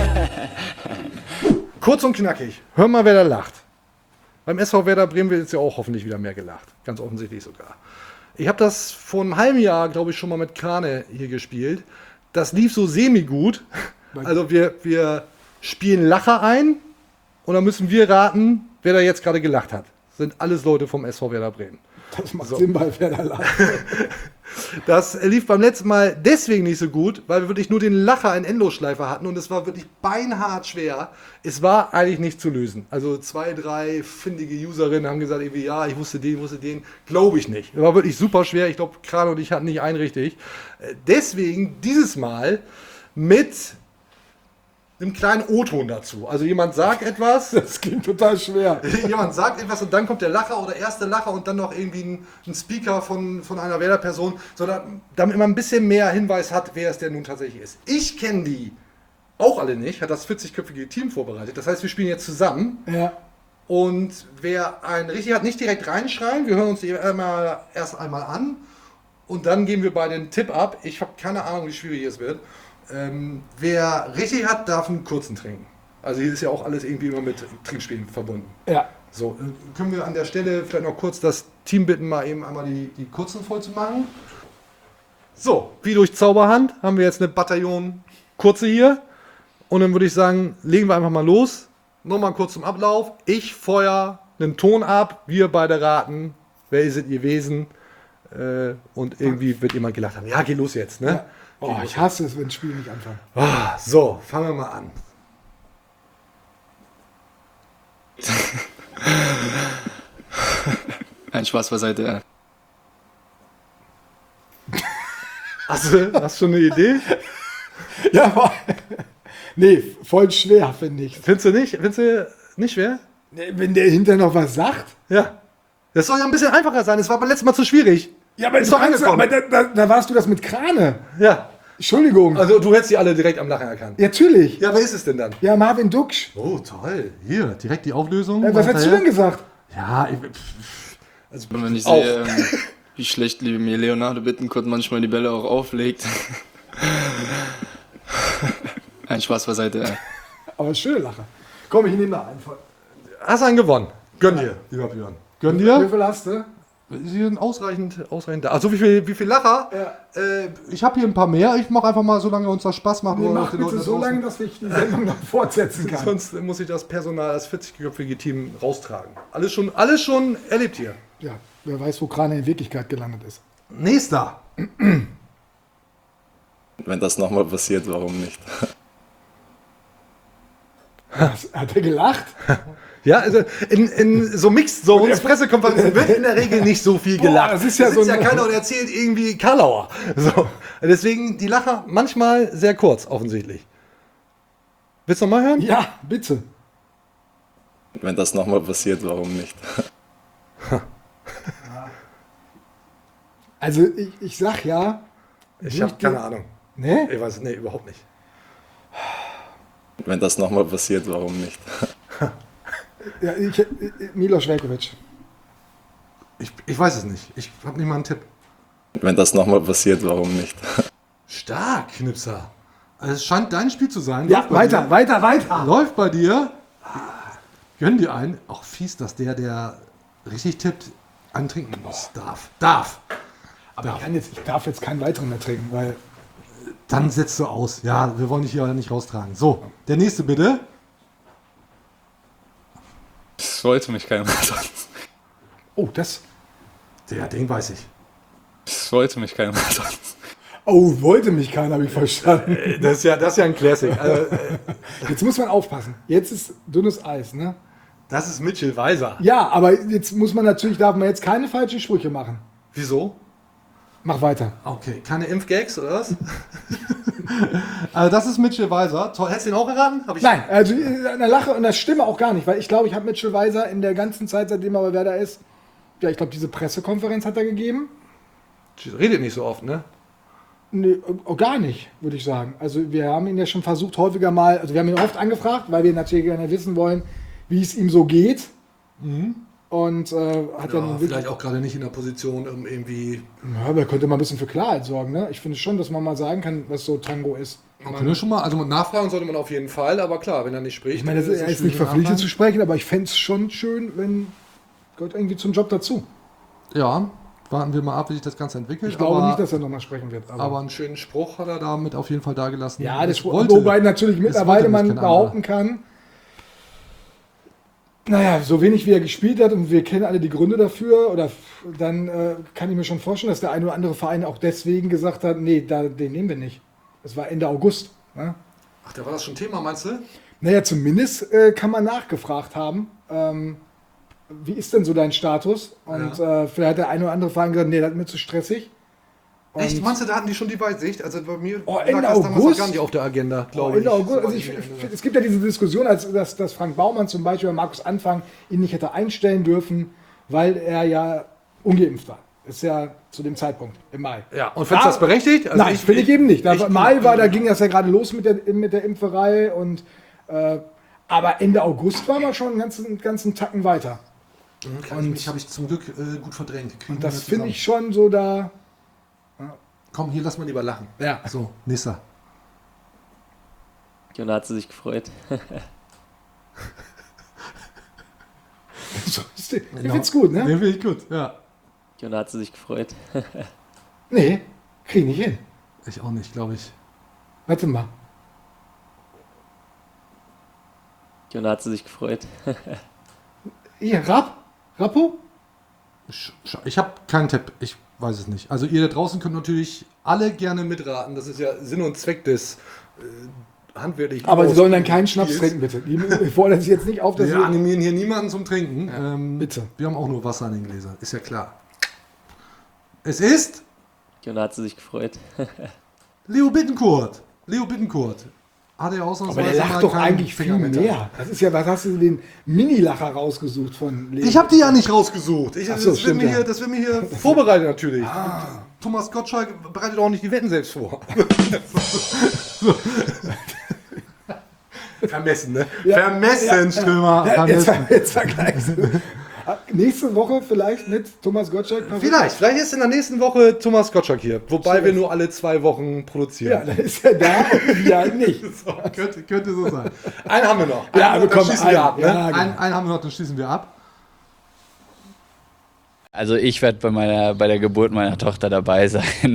Kurz und knackig. Hör mal, wer da lacht. Beim S V Werder Bremen wird jetzt ja auch hoffentlich wieder mehr gelacht. Ganz offensichtlich sogar. Ich habe das vor einem halben Jahr, glaube ich, schon mal mit Krane hier gespielt. Das lief so semi-gut. Also wir, wir spielen Lacher ein und dann müssen wir raten, wer da jetzt gerade gelacht hat. Das sind alles Leute vom S V Werder Bremen. Das macht Sinn bei Werder lacht. Das lief beim letzten Mal deswegen nicht so gut, weil wir wirklich nur den Lacher in Endlosschleife hatten und es war wirklich beinhart schwer. Es war eigentlich nicht zu lösen. Also zwei, drei findige Userinnen haben gesagt, irgendwie, ja, ich wusste den, wusste den. Glaube ich nicht. Es war wirklich super schwer. Ich glaube, Kran und ich hatten nicht einen richtig. Deswegen dieses Mal mit einem kleinen O-Ton dazu. Also jemand sagt etwas. Das klingt total schwer. Jemand sagt etwas und dann kommt der Lacher oder erste Lacher und dann noch irgendwie ein, ein Speaker von, von einer Werder-Person, sondern damit man ein bisschen mehr Hinweis hat, wer es denn nun tatsächlich ist. Ich kenne die auch alle nicht, hat das vierzigköpfige Team vorbereitet. Das heißt, wir spielen jetzt zusammen Ja. und wer einen richtig hat, nicht direkt reinschreien. Wir hören uns die einmal, erst einmal an und dann geben wir beide einen Tipp ab. Ich habe keine Ahnung, wie schwierig es wird. Ähm, wer richtig hat, darf einen kurzen trinken. Also hier ist ja auch alles irgendwie immer mit Trinkspielen verbunden. Ja. So, äh, können wir an der Stelle vielleicht noch kurz das Team bitten, mal eben einmal die, die kurzen voll zu machen. So, wie durch Zauberhand haben wir jetzt eine Bataillon kurze hier. Und dann würde ich sagen, legen wir einfach mal los. Nochmal kurz zum Ablauf. Ich feuer einen Ton ab, wir beide raten, wer ist es gewesen. Äh, und irgendwie wird jemand gelacht haben. Ja, geh los jetzt, ne? Ja. Oh, ich hasse es, wenn Spiele nicht anfangen. Ah, so, fangen wir mal an. Ein Spaß beiseite. Hast du, hast du eine Idee? Ja, aber, nee, voll schwer, finde ich. Findest du nicht? Findest du nicht schwer? Nee, wenn der hinterher noch was sagt. Ja. Das soll ja ein bisschen einfacher sein. Es war beim letzten Mal zu schwierig. Ja, aber, Ist du doch kannst, angekommen. aber da, da, da warst du das mit Krane. Ja. Entschuldigung. Also du hättest die alle direkt am Lachen erkannt. Ja, natürlich. Ja, wer ist es denn dann? Ja, Marvin Duksch. Oh, toll. Hier, direkt die Auflösung. Äh, was hast du denn gesagt? Ja, ich, Also wenn ich Auch. sehe, ähm, wie schlecht mir Leonardo Bittencourt manchmal die Bälle auch auflegt. Ein Spaß beiseite. Aber schöne Lache. Komm, ich nehme da einen voll. hast einen gewonnen. Gönn dir, lieber Björn. Gönn Wie dir. viel hast du? Sie sind ausreichend, ausreichend da. Also wie viel, wie viel Lacher? Ja. Äh, ich habe hier ein paar mehr. Ich mache einfach mal, solange uns das Spaß macht. Nee, oder mach auch den bitte Leuten da so draußen. lange, dass ich die Sendung noch fortsetzen kann. Sonst muss ich das Personal, das vierzigköpfige Team raustragen. Alles schon, alles schon erlebt hier. Ja, wer weiß, wo Krane in Wirklichkeit gelandet ist. Nächster. Wenn das nochmal passiert, warum nicht? Hat er gelacht? Ja, also in, in so Mixed Zones, Pressekonferenzen wird in der Regel nicht so viel Boah, gelacht. das ist ja da sitzt so ja ein- keiner und erzählt irgendwie Karlauer. So. Deswegen die Lacher manchmal sehr kurz, offensichtlich. Willst du noch mal hören? Ja, bitte. Wenn das nochmal passiert, warum nicht? Also ich, ich sag ja. Ich habe keine Ahnung. Ne? Ich weiß, nee, überhaupt nicht. Wenn das nochmal passiert, warum nicht? Ja, ich, ich, Milos Velkovic. Ich, ich weiß es nicht. Ich habe nicht mal einen Tipp. Wenn das nochmal passiert, warum nicht? Stark, Knipser. Also es scheint dein Spiel zu sein. Ja, Läuft bei weiter, dir. weiter, weiter. Läuft bei dir. Gönn dir einen. Auch fies, dass der, der richtig tippt, einen trinken muss. Darf. Darf. Aber ich, kann jetzt, ich darf jetzt keinen weiteren mehr trinken, weil. Dann setzt du aus. Ja, wir wollen dich hier nicht raustragen. So, der nächste bitte. Das wollte mich keiner sagen. Oh, das. Der, den weiß ich. Das wollte mich keiner sagen. Oh, wollte mich keiner, habe ich verstanden. Das ist ja, das ist ja ein Classic. Also, äh, Jetzt muss man aufpassen. Jetzt ist dünnes Eis, ne? das ist Mitchell Weiser. Ja, aber jetzt muss man natürlich, darf man jetzt keine falschen Sprüche machen. Wieso? Mach weiter. Okay, keine Impfgags oder was? Also das ist Mitchell Weiser. Toll, hättest du ihn auch erraten? Hab ich Nein, also an der Lache und der Stimme auch gar nicht, weil ich glaube, ich habe Mitchell Weiser in der ganzen Zeit, seitdem er bei Werder ist, ja, ich glaube, diese Pressekonferenz hat er gegeben. Redet nicht so oft, ne? Nee, oh, gar nicht, würde ich sagen. Also wir haben ihn ja schon versucht, häufiger mal, also wir haben ihn oft angefragt, weil wir natürlich gerne wissen wollen, wie es ihm so geht. Mhm. Und äh, hat Ja, dann vielleicht auch gerade nicht in der Position, um irgendwie. Ja, aber er könnte mal ein bisschen für Klarheit sorgen, ne? Ich finde schon, dass man mal sagen kann, was so Tango ist. Man kann ja schon mal, also nachfragen sollte man auf jeden Fall, aber klar, wenn er nicht spricht. Ich meine, das ist, er ist nicht verpflichtet zu sprechen, aber ich fände es schon schön, wenn gehört irgendwie zum Job dazu. Ja, warten wir mal ab, wie sich das Ganze entwickelt. Ich glaube aber, nicht, dass er nochmal sprechen wird. Aber, aber einen schönen Spruch hat er damit auf jeden Fall dagelassen. ja, das Es wollte- wobei natürlich es mittlerweile wollte man nicht kein behaupten kann, naja, so wenig wie er gespielt hat und wir kennen alle die Gründe dafür, oder f- dann äh, kann ich mir schon vorstellen, dass der ein oder andere Verein auch deswegen gesagt hat, nee, da, den nehmen wir nicht. Das war Ende August. Ne? Ach, da war das schon Thema, meinst du? Naja, zumindest äh, kann man nachgefragt haben, ähm, wie ist denn so dein Status? Und äh, vielleicht hat der eine oder andere Verein gesagt, nee, das ist mir zu stressig. Und Echt? Meinst du, da hatten die schon die Weitsicht? Also bei mir Oh, lag Ende das damals August? noch gar nicht auf der Agenda, Oh, glaube Ende ich. August, also ich, es gibt ja diese Diskussion, als dass, dass Frank Baumann zum Beispiel bei Markus Anfang ihn nicht hätte einstellen dürfen, weil er ja ungeimpft war. Das ist ja zu dem Zeitpunkt im Mai. Ja, und findest du das berechtigt? Also Nein, finde ich eben nicht. Da, ich- Mai war, da ging das ja gerade los mit der, mit der Impferei. Und, äh, aber Ende August war man schon einen ganzen, ganzen Tacken weiter. Kann ich mich, habe ich zum Glück äh, gut verdrängt. Kriegen Und wir das zusammen. finde ich schon so da. Komm, hier lass mal lieber lachen. Ja. So, nächster. Und da hat sie sich gefreut. So, ist der- Ich find's gut, ne? Den finde ich gut, ja. Und da hat sie sich gefreut. Nee, krieg ich nicht hin. Ich auch nicht, glaube ich. Warte mal. Und da hat sie sich gefreut. Hier, Rapp? Rappo? Sch- sch- Ich habe keinen Tipp, ich weiß es nicht. Also ihr da draußen könnt natürlich alle gerne mitraten. Das ist ja Sinn und Zweck des äh, handwerklichen. Aber Sie sollen dann keinen Spiels. Schnaps trinken, bitte. Die fordern sich jetzt nicht auf, dass Wir Sie. animieren hier niemanden zum Trinken. Ja, ähm, bitte. Wir haben auch nur Wasser in den Gläsern, ist ja klar. Es ist Und da hat sie sich gefreut. Leo Bittencourt. Leo Bittencourt. Hat er Aber ausnahmsweise der lacht mal doch keinen eigentlich viel Finger mit mehr. Das ist ja, was hast du den Mini-Lacher rausgesucht von Leo? Ich habe die ja nicht rausgesucht. Ich, Ach so, das, wird stimmt mir ja. hier, das wird mir hier vorbereitet natürlich. Thomas Gottschalk bereitet auch nicht die Wetten selbst vor. Vermessen, ne? Ja. Vermessen, Ja. Strömer. Ja, jetzt, Vermessen. jetzt vergleichst du. Nächste Woche vielleicht mit Thomas Gottschalk. Vielleicht, vielleicht ist in der nächsten Woche Thomas Gottschalk hier. Wobei wir nur alle zwei Wochen produzieren. Ja, dann ist er da und wir halt nicht. So, könnte, könnte so sein. Einen haben wir noch. Ja, einen, aber dann komm, schließen einen. wir ab. Ne? Ja, genau. einen, einen haben wir noch, dann schließen wir ab. Also ich werde bei meiner bei der Geburt meiner Tochter dabei sein.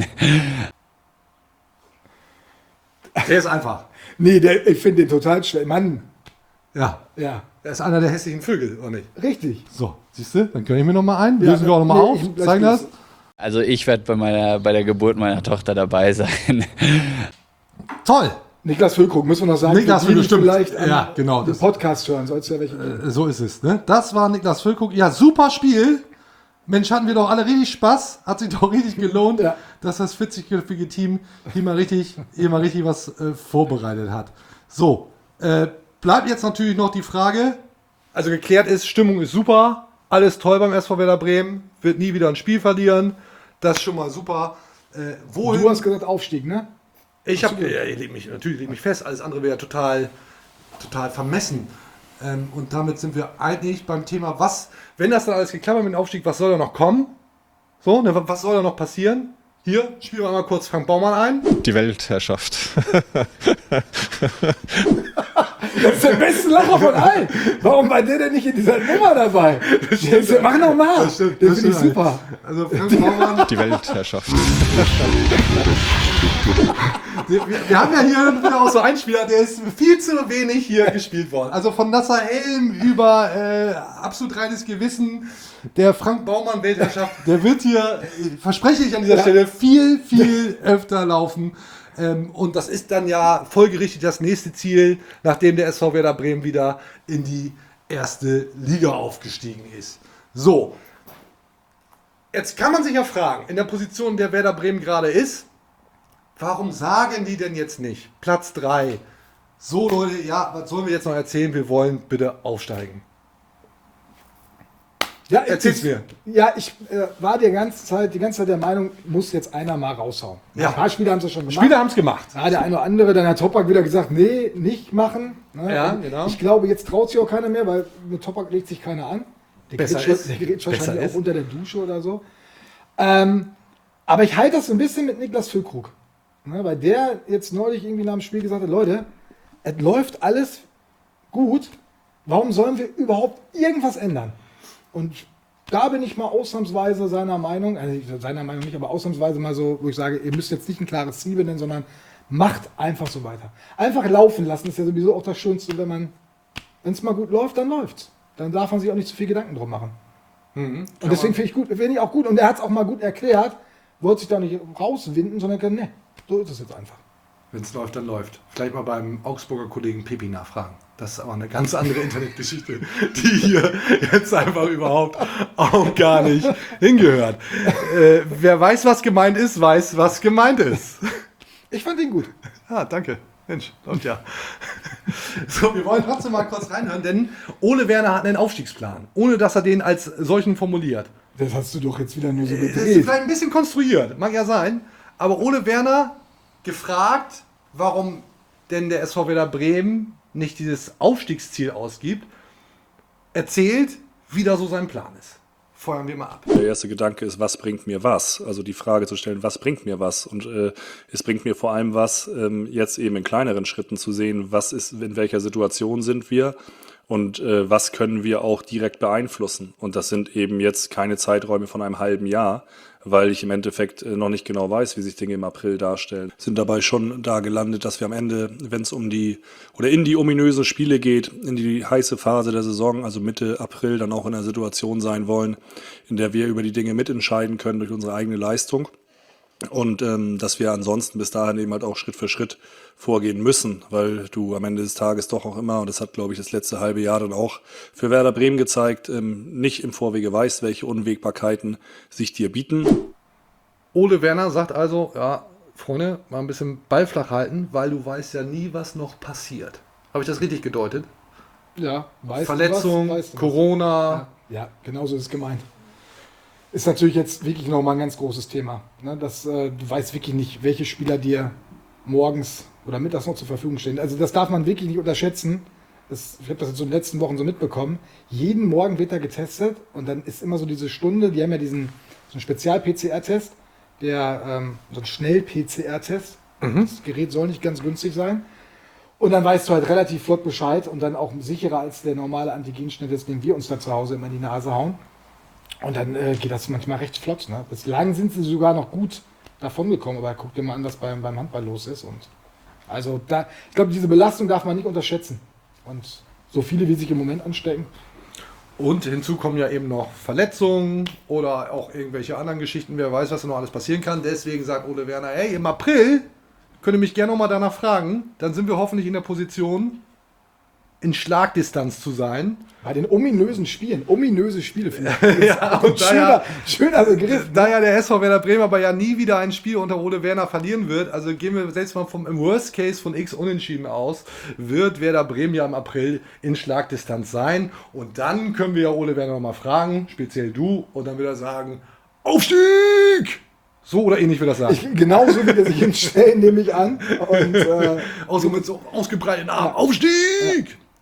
Der ist einfach. Nee, der, ich finde den total schnell. Mann, Ja. ja, Er ist einer der hässlichen Vögel, oder nicht? richtig. So, siehst du? Dann gönne ich mir noch mal ein. Ja, Lösen wir auch noch mal nee, auf. ich- Zeigen das. Also ich werde bei meiner bei der Geburt meiner Tochter dabei sein. Toll. Niklas Füllkrug, müssen wir noch sagen. Niklas für die, die Füllkrug, stimmt. vielleicht an Ja, genau, den das- Podcast hören, soll es ja welche geben. Äh, So ist es. Ne? Das war Niklas Füllkrug. Ja, super Spiel. Mensch, hatten wir doch alle richtig Spaß. Hat sich doch richtig gelohnt, Ja. dass das vierzigköpfige Team hier mal richtig, hier mal richtig was äh, vorbereitet hat. So, äh, bleibt jetzt natürlich noch die Frage. Also geklärt ist, Stimmung ist super. Alles toll beim S V Werder Bremen. Wird nie wieder ein Spiel verlieren. Das ist schon mal super. Äh, wohin? Du hast gesagt Aufstieg, ne? Ich habe, ja, ich leg mich, natürlich lege mich fest, alles andere wäre total, total vermessen. Ähm, und damit sind wir eigentlich beim Thema, was, wenn das dann alles geklappt hat mit dem Aufstieg, was soll da noch kommen? So, ne, was soll da noch passieren? Hier, spielen wir mal kurz Frank Baumann ein. Die Weltherrschaft. Das ist der beste Lacher von allen. Warum war der denn nicht in dieser Nummer dabei? Das mach noch mal. Das, stimmt, das das finde ich stimmt. super. Also Frank Baumann, Die Weltherrschaft. wir, wir haben ja hier wieder auch so einen Spieler, der ist viel zu wenig hier gespielt worden. Also von Nasser Helm über äh, absolut reines Gewissen, der Frank Baumann Weltherrschaft, der wird hier, äh, verspreche ich an dieser Ja. Stelle, viel, viel öfter laufen. Ähm, und das ist dann ja folgerichtig das nächste Ziel, nachdem der S V Werder Bremen wieder in die erste Liga aufgestiegen ist. So, jetzt kann man sich ja fragen, in der Position, in der Werder Bremen gerade ist, warum sagen die denn jetzt nicht? Platz drei. So Leute, ja, was sollen wir jetzt noch erzählen? Wir wollen bitte aufsteigen. Ja, Erzähl's ich, mir. Ja, ich äh, war die ganze Zeit, die ganze Zeit der Meinung, muss jetzt einer mal raushauen. Ja. Ein paar Spieler haben es ja schon gemacht. Spieler haben es gemacht. Ja, der eine oder andere, dann hat Topak wieder gesagt, nee, nicht machen. Ne? Ja, Und genau. Ich glaube, jetzt traut sich auch keiner mehr, weil mit Topak legt sich keiner an. Der Besser gerät, ist. der gerät Besser wahrscheinlich ist. auch unter der Dusche oder so. Ähm, aber ich halte das so ein bisschen mit Niklas Füllkrug. Ne, weil der jetzt neulich irgendwie nach dem Spiel gesagt hat, Leute, es läuft alles gut. Warum sollen wir überhaupt irgendwas ändern? Und da bin ich mal ausnahmsweise seiner Meinung, also seiner Meinung nicht, aber ausnahmsweise mal so, wo ich sage, ihr müsst jetzt nicht ein klares Ziel benennen, sondern macht einfach so weiter. Einfach laufen lassen ist ja sowieso auch das Schönste, wenn man, wenn es mal gut läuft, dann läuft's. Dann darf man sich auch nicht zu viel Gedanken drum machen. Mhm. Und deswegen finde ich gut, finde ich auch gut. Und er hat es auch mal gut erklärt, wollte sich da nicht rauswinden, sondern kann, ne, so ist es jetzt einfach. Wenn es läuft, dann läuft. Vielleicht mal beim Augsburger Kollegen Pepi nachfragen. Das ist aber eine ganz andere Internetgeschichte, die hier jetzt einfach überhaupt auch gar nicht hingehört. Äh, wer weiß, was gemeint ist, weiß, was gemeint ist. Ich fand ihn gut. Ah, danke. Mensch, läuft ja. So, wir wollen trotzdem mal kurz reinhören, denn Ole Werner hat einen Aufstiegsplan, ohne dass er den als solchen formuliert. Das hast du doch jetzt wieder nur so Das ist gedreht. vielleicht ein bisschen konstruiert, mag ja sein. Aber Ole Werner gefragt, warum denn der S V Werder Bremen nicht dieses Aufstiegsziel ausgibt, erzählt, wie da so sein Plan ist. Feuern wir mal ab. Der erste Gedanke ist, was bringt mir was? Also die Frage zu stellen, was bringt mir was? Und äh, es bringt mir vor allem was, ähm, jetzt eben in kleineren Schritten zu sehen, was ist, in welcher Situation sind wir und äh, was können wir auch direkt beeinflussen. Und das sind eben jetzt keine Zeiträume von einem halben Jahr, weil ich im Endeffekt äh, noch nicht genau weiß, wie sich Dinge im April darstellen. Sind dabei schon da gelandet, dass wir am Ende, wenn es um die oder in die ominösen Spiele geht, in die heiße Phase der Saison, also Mitte April, dann auch in einer Situation sein wollen, in der wir über die Dinge mitentscheiden können durch unsere eigene Leistung. Und ähm, dass wir ansonsten bis dahin eben halt auch Schritt für Schritt vorgehen müssen, weil du am Ende des Tages doch auch immer, und das hat, glaube ich, das letzte halbe Jahr dann auch für Werder Bremen gezeigt, ähm, nicht im Vorwege weißt, welche Unwägbarkeiten sich dir bieten. Ole Werner sagt also, ja, Freunde, mal ein bisschen Ball flach halten, weil du weißt ja nie, was noch passiert. Habe ich das richtig gedeutet? Ja, weißt Verletzung, du was? Weißt du was? Corona. Ja, ja, genau so ist es gemeint. Ist natürlich jetzt wirklich nochmal ein ganz großes Thema. Ne? Dass, äh, du weißt wirklich nicht, welche Spieler dir morgens oder mittags noch zur Verfügung stehen. Also das darf man wirklich nicht unterschätzen. Das, ich habe das jetzt so in den letzten Wochen so mitbekommen. Jeden Morgen wird da getestet und dann ist immer so diese Stunde, die haben ja diesen so einen Spezial-P C R-Test, der ähm, so ein Schnell-P C R-Test. Mhm. Das Gerät soll nicht ganz günstig sein. Und dann weißt du halt relativ flott Bescheid und dann auch sicherer als der normale Antigenschnitt, den wir uns da zu Hause immer in die Nase hauen. Und dann äh, geht das manchmal recht flott. Ne? Bislang sind sie sogar noch gut davon gekommen, aber guck dir mal an, was beim, beim Handball los ist. Und also da, ich glaube, diese Belastung darf man nicht unterschätzen. Und so viele, wie sich im Moment anstecken. Und hinzu kommen ja eben noch Verletzungen oder auch irgendwelche anderen Geschichten. Wer weiß, was da noch alles passieren kann. Deswegen sagt Ole Werner, hey, im April könnt ihr mich gerne noch mal danach fragen. Dann sind wir hoffentlich in der Position, in Schlagdistanz zu sein. Bei den ominösen Spielen, ominöse Spiele. Ja, und schöner, daher, schöner Begriff. da ja der S V Werder Bremen aber ja nie wieder ein Spiel unter Ole Werner verlieren wird, also gehen wir selbst mal vom im Worst Case von X Unentschieden aus, wird Werder Bremen ja im April in Schlagdistanz sein. Und dann können wir ja Ole Werner noch mal fragen, speziell du, und dann wird er sagen, Aufstieg! So oder ähnlich wird das sagen. Ich, genauso wird er sich hinstellen, nehme ich an. Und, äh, auch so mit so ausgebreiteten Armen. Aufstieg!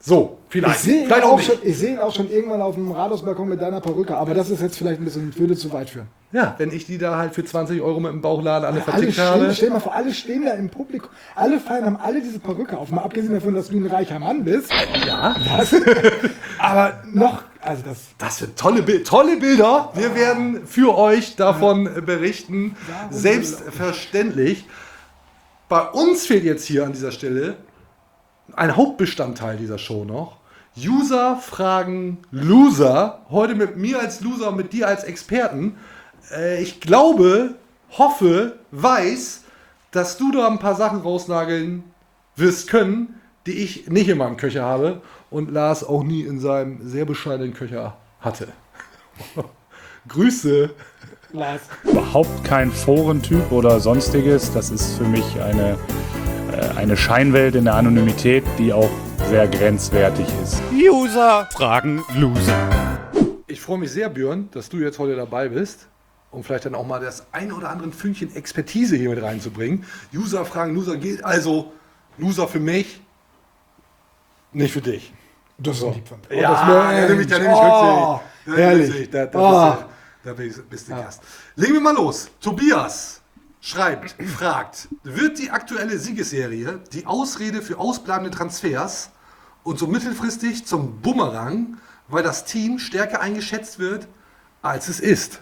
So, vielleicht. Ich sehe ihn, vielleicht auch auch nicht. schon- ich sehe ihn auch schon irgendwann auf dem Rathausbalkon mit deiner Perücke, aber das ist jetzt vielleicht ein bisschen, würde zu weit führen. Ja, wenn ich die da halt für zwanzig Euro mit dem Bauchladen alle Alle vertickt stehen, habe. stell dir mal vor, alle stehen da im Publikum. Alle feiern, haben alle diese Perücke auf. Mal abgesehen davon, dass du ein reicher Mann bist. Ja. Das, aber noch, also das. Das sind tolle, Bil tolle Bilder. Wir werden für euch davon berichten. Selbstverständlich. Bei uns fehlt jetzt hier an dieser Stelle ein Hauptbestandteil dieser Show noch. User fragen Loser. Heute mit mir als Loser und mit dir als Experten. Äh, ich glaube, hoffe, weiß, dass du da ein paar Sachen rausnageln wirst können, die ich nicht in meinem Köcher habe und Lars auch nie in seinem sehr bescheidenen Köcher hatte. Grüße. Lars. Überhaupt kein Forentyp oder sonstiges. Das ist für mich eine, äh, eine Scheinwelt in der Anonymität, die auch sehr grenzwertig ist. User fragen Loser. Ich freue mich sehr, Björn, dass du jetzt heute dabei bist, um vielleicht dann auch mal das ein oder andere Fünkchen Expertise hier mit reinzubringen. User fragen Loser gilt also Loser für mich, nicht für dich. Das ist So. lieb von dir. Ja, Oh, das da Mensch. nehme ich, da nehme ich Oh, Rücksicht. Da herrlich. Rücksicht. Da, da, Oh. bist du, da bist, bist du Gast. Legen wir mal los. Tobias schreibt, fragt, wird die aktuelle Siegesserie die Ausrede für ausbleibende Transfers und so mittelfristig zum Bumerang, weil das Team stärker eingeschätzt wird, als es ist?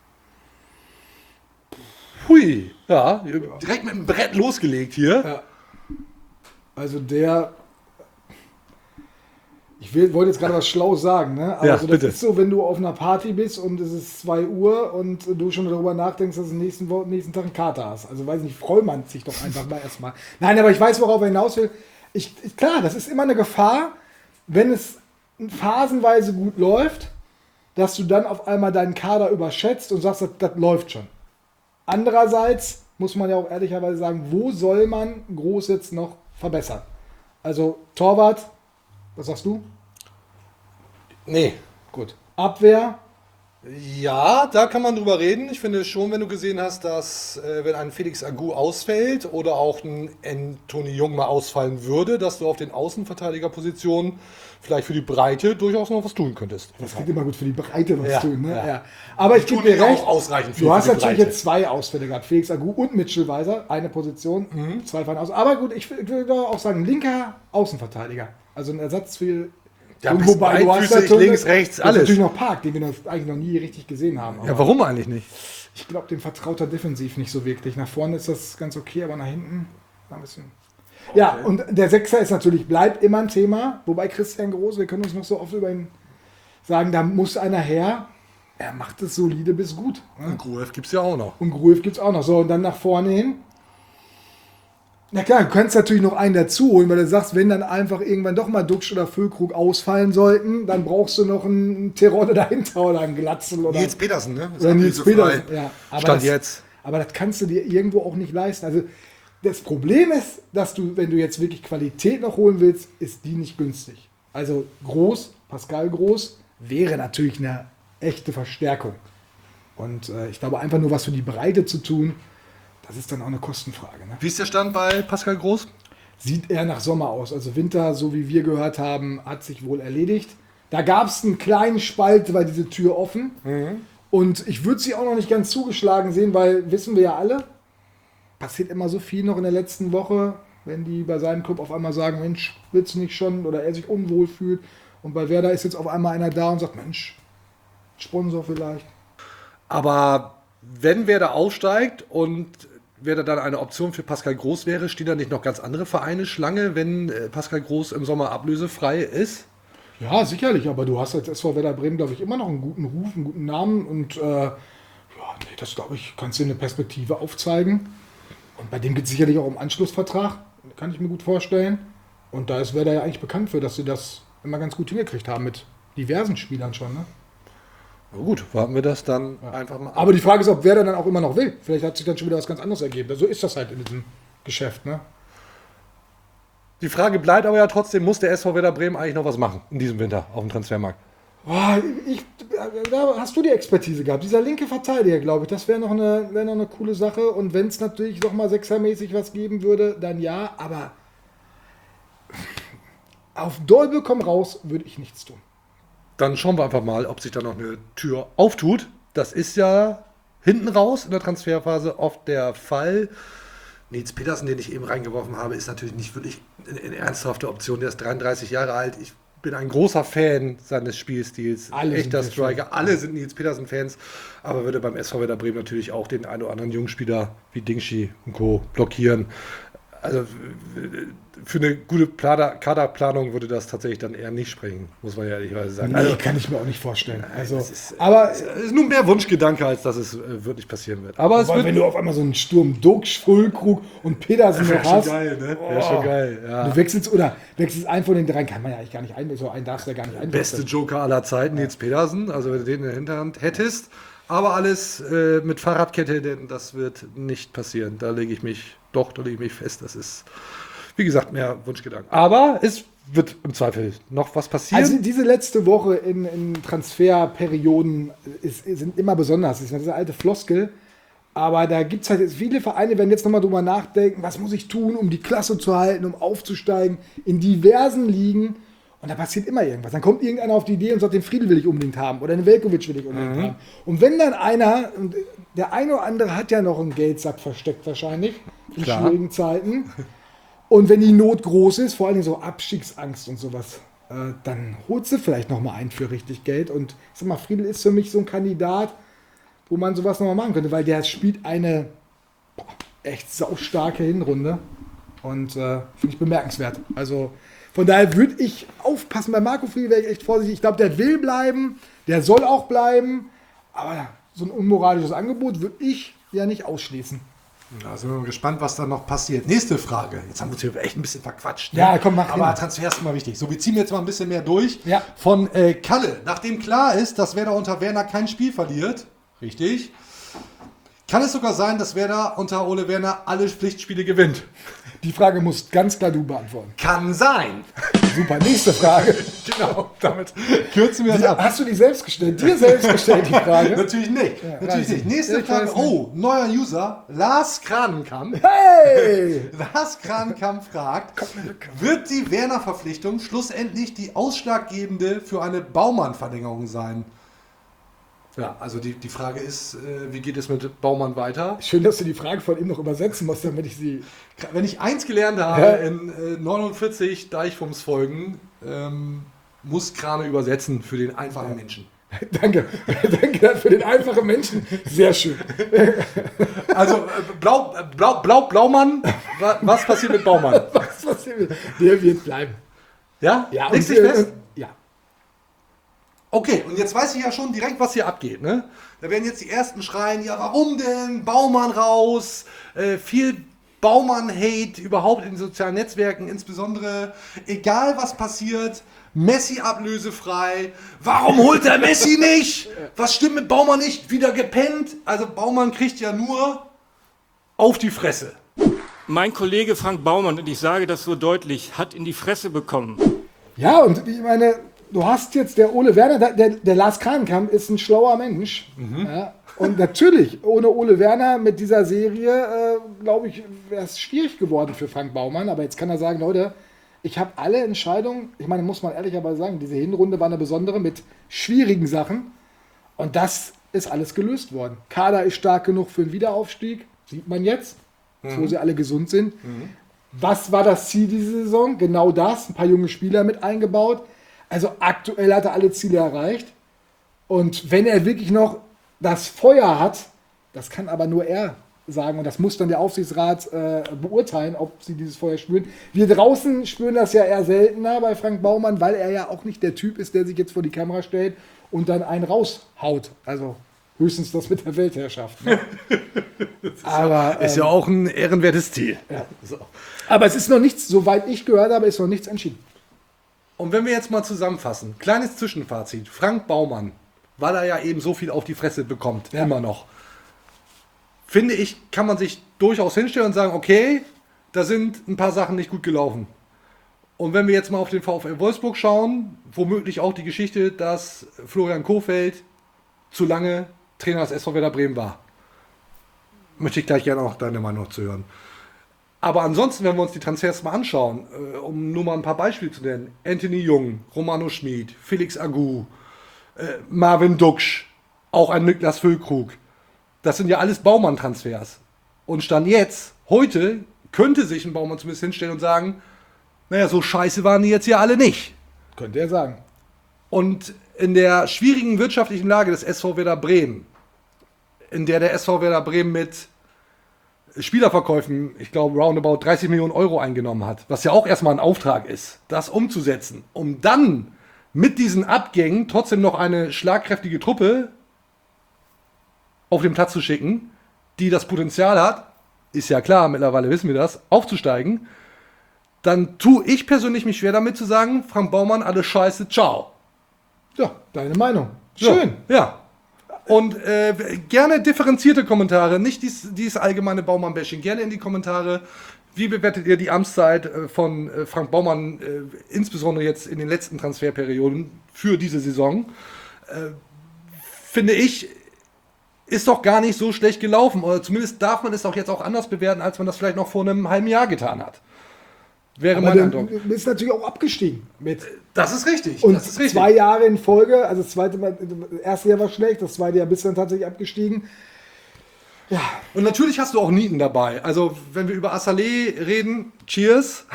Hui, ja, direkt mit dem Brett losgelegt hier. Ja. Also der. Ich will, wollte jetzt gerade was Schlaues sagen, ne? Aber Ja, so, das bitte. ist so, wenn du auf einer Party bist und es ist zwei Uhr und du schon darüber nachdenkst, dass du nächsten, Wo- nächsten Tag einen Kater hast. Also weiß nicht, freut man sich doch einfach mal erstmal. Nein, aber ich weiß, worauf er hinaus will. Ich, ich- klar, das ist immer eine Gefahr, wenn es phasenweise gut läuft, dass du dann auf einmal deinen Kader überschätzt und sagst, das, das läuft schon. Andererseits muss man ja auch ehrlicherweise sagen, wo soll man groß jetzt noch verbessern? Also Torwart, was sagst du? Nee. Gut. Abwehr, Ja, da kann man drüber reden. Ich finde schon, wenn du gesehen hast, dass äh, wenn ein Felix Agu ausfällt oder auch ein Anthony Jung mal ausfallen würde, dass du auf den Außenverteidigerpositionen vielleicht für die Breite durchaus noch was tun könntest. das geht immer gut für die Breite was Ja, tun. Ne? ja. Ja. Aber ich Die gebe tun dir auch recht, ausreichend viel du für hast die natürlich Breite. jetzt zwei Ausfälle gehabt, Felix Agu und Mitchell Weiser, eine Position, Mhm. zwei fallen aus. Aber gut, ich will- würde auch sagen, linker Außenverteidiger. Also ein Ersatz für... Ja, Und bist wobei du hast beidfüßig, natürlich- links, rechts, du hast alles. natürlich noch Park, den wir noch, eigentlich noch nie richtig gesehen haben. Ja, Aber warum eigentlich nicht? ich glaube, dem vertraut er defensiv nicht so wirklich. Nach vorne ist das ganz okay, aber nach hinten ein bisschen... Ja, und der Sechser ist natürlich, bleibt immer ein Thema. Wobei Christian Groß, wir können uns noch so oft über ihn sagen, da muss einer her. Er macht es solide bis gut. Ne? Und Gruev gibt es ja auch noch. Und Gruev gibt es auch noch. So, und dann nach vorne hin. Na klar, du kannst natürlich noch einen dazu holen, weil du sagst, wenn dann einfach irgendwann doch mal Duxch oder Füllkrug ausfallen sollten, dann brauchst du noch einen Terodde dahinter oder einen Glatzel oder, Nils Petersen, ne? Ist oder Nils ablösefrei. Petersen. Ja, aber Stand das, jetzt. Aber das kannst du dir irgendwo auch nicht leisten. Also das Problem ist, dass du, wenn du jetzt wirklich Qualität noch holen willst, ist die nicht günstig. Also Groß, Pascal Groß, wäre natürlich eine echte Verstärkung. Und äh, ich glaube, einfach nur was für die Breite zu tun, das ist dann auch eine Kostenfrage. Ne? Wie ist der Stand bei Pascal Groß? Sieht eher nach Sommer aus. Also Winter, so wie wir gehört haben, hat sich wohl erledigt. Da gab es einen kleinen Spalt, war diese Tür offen. Und ich würde sie auch noch nicht ganz zugeschlagen sehen, weil, wissen wir ja alle, passiert immer so viel noch in der letzten Woche, wenn die bei seinem Club auf einmal sagen, Mensch, willst du nicht schon? Oder er sich unwohl fühlt. Und bei Werder ist jetzt auf einmal einer da und sagt, Mensch, Sponsor vielleicht. Aber wenn Werder aufsteigt und Werder dann eine Option für Pascal Groß wäre, stehen da nicht noch ganz andere Vereine Schlange, wenn äh, Pascal Groß im Sommer ablösefrei ist? Ja, sicherlich, aber du hast als S V Werder Bremen, glaube ich, immer noch einen guten Ruf, einen guten Namen und äh, ja, nee, das glaube ich, kannst du dir eine Perspektive aufzeigen. Und bei dem geht es sicherlich auch um Anschlussvertrag, kann ich mir gut vorstellen. Und da ist Werder ja eigentlich bekannt für, dass sie das immer ganz gut hingekriegt haben mit diversen Spielern schon. Ne? Na gut, warten wir das dann einfach mal ab. Aber die Frage ist, ob Werder dann auch immer noch will. Vielleicht hat sich dann schon wieder was ganz anderes ergeben. So ist das halt in diesem Geschäft. Ne? Die Frage bleibt aber ja trotzdem, muss der S V Werder Bremen eigentlich noch was machen in diesem Winter auf dem Transfermarkt? Boah, ich, da hast du die Expertise gehabt. Dieser linke Verteidiger, glaube ich, das wäre noch, eine, wär noch eine coole Sache. Und wenn es natürlich noch mal sechsermäßig was geben würde, dann ja. Aber auf Dolbe komm raus, würde ich nichts tun. Dann schauen wir einfach mal, ob sich da noch eine Tür auftut. Das ist ja hinten raus in der Transferphase oft der Fall. Nils Petersen, den ich eben reingeworfen habe, ist natürlich nicht wirklich eine, eine ernsthafte Option. Der ist dreiunddreißig Jahre alt. Ich bin ein großer Fan seines Spielstils. Alle Echter sind Striker. Alle sind Nils Petersen-Fans. Aber würde beim S V Werder Bremen natürlich auch den einen oder anderen Jungspieler wie Dingschi und Co. blockieren. Also für eine gute Planer, Kaderplanung würde das tatsächlich dann eher nicht sprechen, muss man ja ehrlicherweise sagen. Nee, also, kann ich mir auch nicht vorstellen. Also, es ist, aber es ist nur mehr Wunschgedanke, als dass es äh, wirklich passieren wird. Aber es aber wird, wenn du auf einmal so einen Sturm Duxch, Füllkrug und Petersen wäre noch schon hast, geil, ne? oh, Wäre schon geil, ja. du wechselst oder wechselst einen von den dreien, kann man ja eigentlich gar nicht ein, so einen darfst du ja gar nicht einwechseln. Beste Joker aller Zeiten, Nils Petersen, also wenn du den in der Hinterhand hättest. Aber alles äh, mit Fahrradkette, denn das wird nicht passieren. Da lege ich mich, doch, da lege ich mich fest, das ist, wie gesagt, mehr Wunschgedanken. Aber es wird im Zweifel noch was passieren. Also diese letzte Woche in, in Transferperioden ist, sind immer besonders. Das ist eine alte Floskel. Aber da gibt es halt jetzt viele Vereine, werden jetzt nochmal drüber nachdenken, was muss ich tun, um die Klasse zu halten, um aufzusteigen, in diversen Ligen. Und da passiert immer irgendwas. Dann kommt irgendeiner auf die Idee und sagt, den Friedel will ich unbedingt haben oder den Velkovic will ich unbedingt Mhm. haben. Und wenn dann einer, und der eine oder andere hat ja noch einen Geldsack versteckt wahrscheinlich, in Klar. schwierigen Zeiten. Und wenn die Not groß ist, vor allem so Abstiegsangst und sowas, äh, dann holst du vielleicht nochmal einen für richtig Geld. Und ich sag mal, Friedel ist für mich so ein Kandidat, wo man sowas nochmal machen könnte, weil der spielt eine boah, echt saustarke Hinrunde. Und äh, finde ich bemerkenswert. Also von daher würde ich aufpassen. Bei Marco Friedl wäre ich echt vorsichtig. Ich glaube, der will bleiben, der soll auch bleiben. Aber so ein unmoralisches Angebot würde ich ja nicht ausschließen. Da sind wir mal gespannt, was da noch passiert. Nächste Frage. Jetzt haben wir uns hier echt ein bisschen verquatscht. Ne? Ja, komm, mach Aber hin. Transfer ist immer wichtig. So, wir ziehen jetzt mal ein bisschen mehr durch. Ja. Von äh, Kalle. Nachdem klar ist, dass Werder unter Werner kein Spiel verliert, richtig, kann es sogar sein, dass Werder unter Ole Werner alle Pflichtspiele gewinnt. Die Frage musst ganz klar du beantworten. Kann sein. Super, nächste Frage. Genau, damit kürzen wir das Die, ab. hast du die selbst gestellt? Dir selbst gestellt die Frage? Natürlich nicht. Ja, Natürlich weiß nicht. ich. Nächste Ich Frage. weiß nicht. Oh, neuer User. Lars Kranenkamp. Hey! Lars Kranenkamp fragt, wird die Werner-Verpflichtung schlussendlich die ausschlaggebende für eine Baumann-Verlängerung sein? Ja, also die, die Frage ist, äh, wie geht es mit Baumann weiter? Schön, dass du die Frage von ihm noch übersetzen musst, damit ich sie... Wenn ich eins gelernt habe Ja. in äh, neunundvierzig Deichfums-Folgen, ähm, muss Krane übersetzen für den einfachen Menschen. Danke, danke für den einfachen Menschen. Sehr schön. Also äh, Blau, äh, Blau, Blau, Blaumann, wa- was passiert mit Baumann? Was passiert? Der wird bleiben. Ja? Ja, Legst und- dich fest? und- Ja. Okay, und jetzt weiß ich ja schon direkt, was hier abgeht. Ne? Da werden jetzt die Ersten schreien, ja warum denn? Baumann raus, äh, viel Baumann-Hate überhaupt in den sozialen Netzwerken, insbesondere egal was passiert, Messi ablösefrei, warum holt der Messi nicht? Was stimmt mit Baumann nicht? Wieder gepennt? Also Baumann kriegt ja nur auf die Fresse. Mein Kollege Frank Baumann, und ich sage das so deutlich, hat in die Fresse bekommen. Ja, und ich meine, du hast jetzt der Ole Werner, der, der, der Lars Kranenkamp ist ein schlauer Mensch. Ja, und natürlich, ohne Ole Werner mit dieser Serie, äh, glaube ich, wäre es schwierig geworden für Frank Baumann. Aber jetzt kann er sagen, Leute, ich habe alle Entscheidungen, ich meine, muss man ehrlicherweise sagen, diese Hinrunde war eine besondere mit schwierigen Sachen. Und das ist alles gelöst worden. Kader ist stark genug für einen Wiederaufstieg, sieht man jetzt, mhm. wo sie alle gesund sind. Mhm. Was war das Ziel diese Saison? Genau das, ein paar junge Spieler mit eingebaut. Also aktuell hat er alle Ziele erreicht. Und wenn er wirklich noch das Feuer hat, das kann aber nur er sagen. Und das muss dann der Aufsichtsrat äh, beurteilen, ob sie dieses Feuer spüren. Wir draußen spüren das ja eher seltener bei Frank Baumann, weil er ja auch nicht der Typ ist, der sich jetzt vor die Kamera stellt und dann einen raushaut. Also höchstens das mit der Weltherrschaft. Ne? aber, Ist ja ähm, auch ein ehrenwertes Ziel. Ja. So. aber es ist noch nichts, soweit ich gehört habe, ist noch nichts entschieden. Und wenn wir jetzt mal zusammenfassen, kleines Zwischenfazit. Frank Baumann, weil er ja eben so viel auf die Fresse bekommt, Ja. immer noch, finde ich, kann man sich durchaus hinstellen und sagen, okay, da sind ein paar Sachen nicht gut gelaufen. Und wenn wir jetzt mal auf den VfL Wolfsburg schauen, womöglich auch die Geschichte, dass Florian Kohfeldt zu lange Trainer des S V Werder Bremen war. Möchte ich gleich gerne auch deine Meinung zu hören. Aber ansonsten, wenn wir uns die Transfers mal anschauen, äh, um nur mal ein paar Beispiele zu nennen, Anthony Jung, Romano Schmid, Felix Agu, äh, Marvin Duksch, auch ein Niklas Füllkrug, das sind ja alles Baumann-Transfers. Und Stand jetzt, heute, könnte sich ein Baumann zumindest hinstellen und sagen, naja, so scheiße waren die jetzt ja alle nicht. Könnte er sagen. Und in der schwierigen wirtschaftlichen Lage des S V Werder Bremen, in der der S V Werder Bremen mit Spielerverkäufen, ich glaube, roundabout dreißig Millionen Euro eingenommen hat, was ja auch erstmal ein Auftrag ist, das umzusetzen, um dann mit diesen Abgängen trotzdem noch eine schlagkräftige Truppe auf den Platz zu schicken, die das Potenzial hat, ist ja klar, mittlerweile wissen wir das, aufzusteigen, dann tue ich persönlich mich schwer damit zu sagen, Frank Baumann, alles scheiße, ciao. Ja, deine Meinung. Schön. Ja. ja. Und äh, gerne differenzierte Kommentare, nicht dies, dies allgemeine Baumann-Bashing, gerne in die Kommentare. Wie bewertet ihr die Amtszeit äh, von äh, Frank Baumann, äh, insbesondere jetzt in den letzten Transferperioden für diese Saison? Äh, finde ich, ist doch gar nicht so schlecht gelaufen. Oder zumindest darf man es auch jetzt auch anders bewerten, als man das vielleicht noch vor einem halben Jahr getan hat. Wäre Aber mein der Eindruck. ist natürlich auch abgestiegen. Mit Das ist richtig. und das ist richtig. zwei Jahre in Folge, also das zweite Mal, das erste Jahr war schlecht, das zweite Jahr bist du dann tatsächlich abgestiegen. Ja. Und natürlich hast du auch Nieten dabei. Also, wenn wir über Assalé reden, cheers.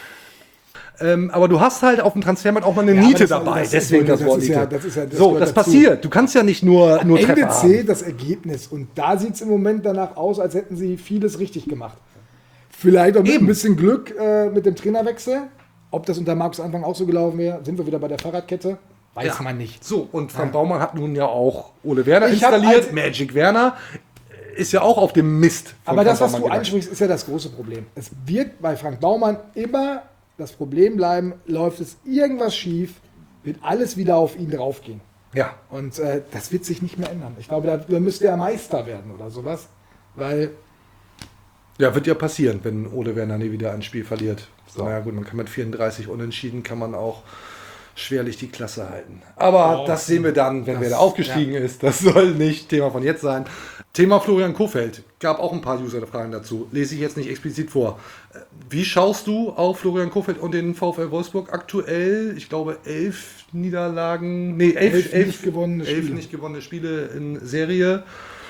ähm, aber du hast halt auf dem Transfermarkt auch mal eine Ja, Niete das- dabei. das- Deswegen das, das Wort ist ja- Niete. das ist ja- das so, gehört das dazu. passiert. Du kannst ja nicht nur, Am nur Ende Treffer zählt haben. das Ergebnis und da sieht es im Moment danach aus, als hätten sie vieles richtig gemacht. Vielleicht auch mit Eben. ein bisschen Glück äh, mit dem Trainerwechsel. Ob das unter Markus Anfang auch so gelaufen wäre, sind wir wieder bei der Fahrradkette. Weiß Ja. man nicht. So, und Frank Baumann hat nun ja auch Ole Werner Ich hab installiert. als- Magic Werner ist ja auch auf dem Mist. von Aber das, Frank was du Baumann gegangen. ansprichst, ist ja das große Problem. Es wird bei Frank Baumann immer das Problem bleiben, läuft es irgendwas schief, wird alles wieder auf ihn draufgehen. Ja. Und äh, das wird sich nicht mehr ändern. Ich glaube, da, da müsste er Meister werden oder sowas. Weil Ja, wird ja passieren, wenn Ole Werner nie wieder ein Spiel verliert. So. Naja gut, man kann mit vierunddreißig Unentschieden kann man auch schwerlich die Klasse halten. Aber Oh, das sehen wir dann, wenn das- wer da aufgestiegen ist. Das soll nicht Thema von jetzt sein. Thema Florian Kohfeldt. Gab auch ein paar User-Fragen dazu. Lese ich jetzt nicht explizit vor. Wie schaust du auf Florian Kohfeldt und den VfL Wolfsburg aktuell? Ich glaube, elf Niederlagen, nee, elf, Elf elf, nicht gewonnene elf Spiele. nicht gewonnene Spiele in Serie.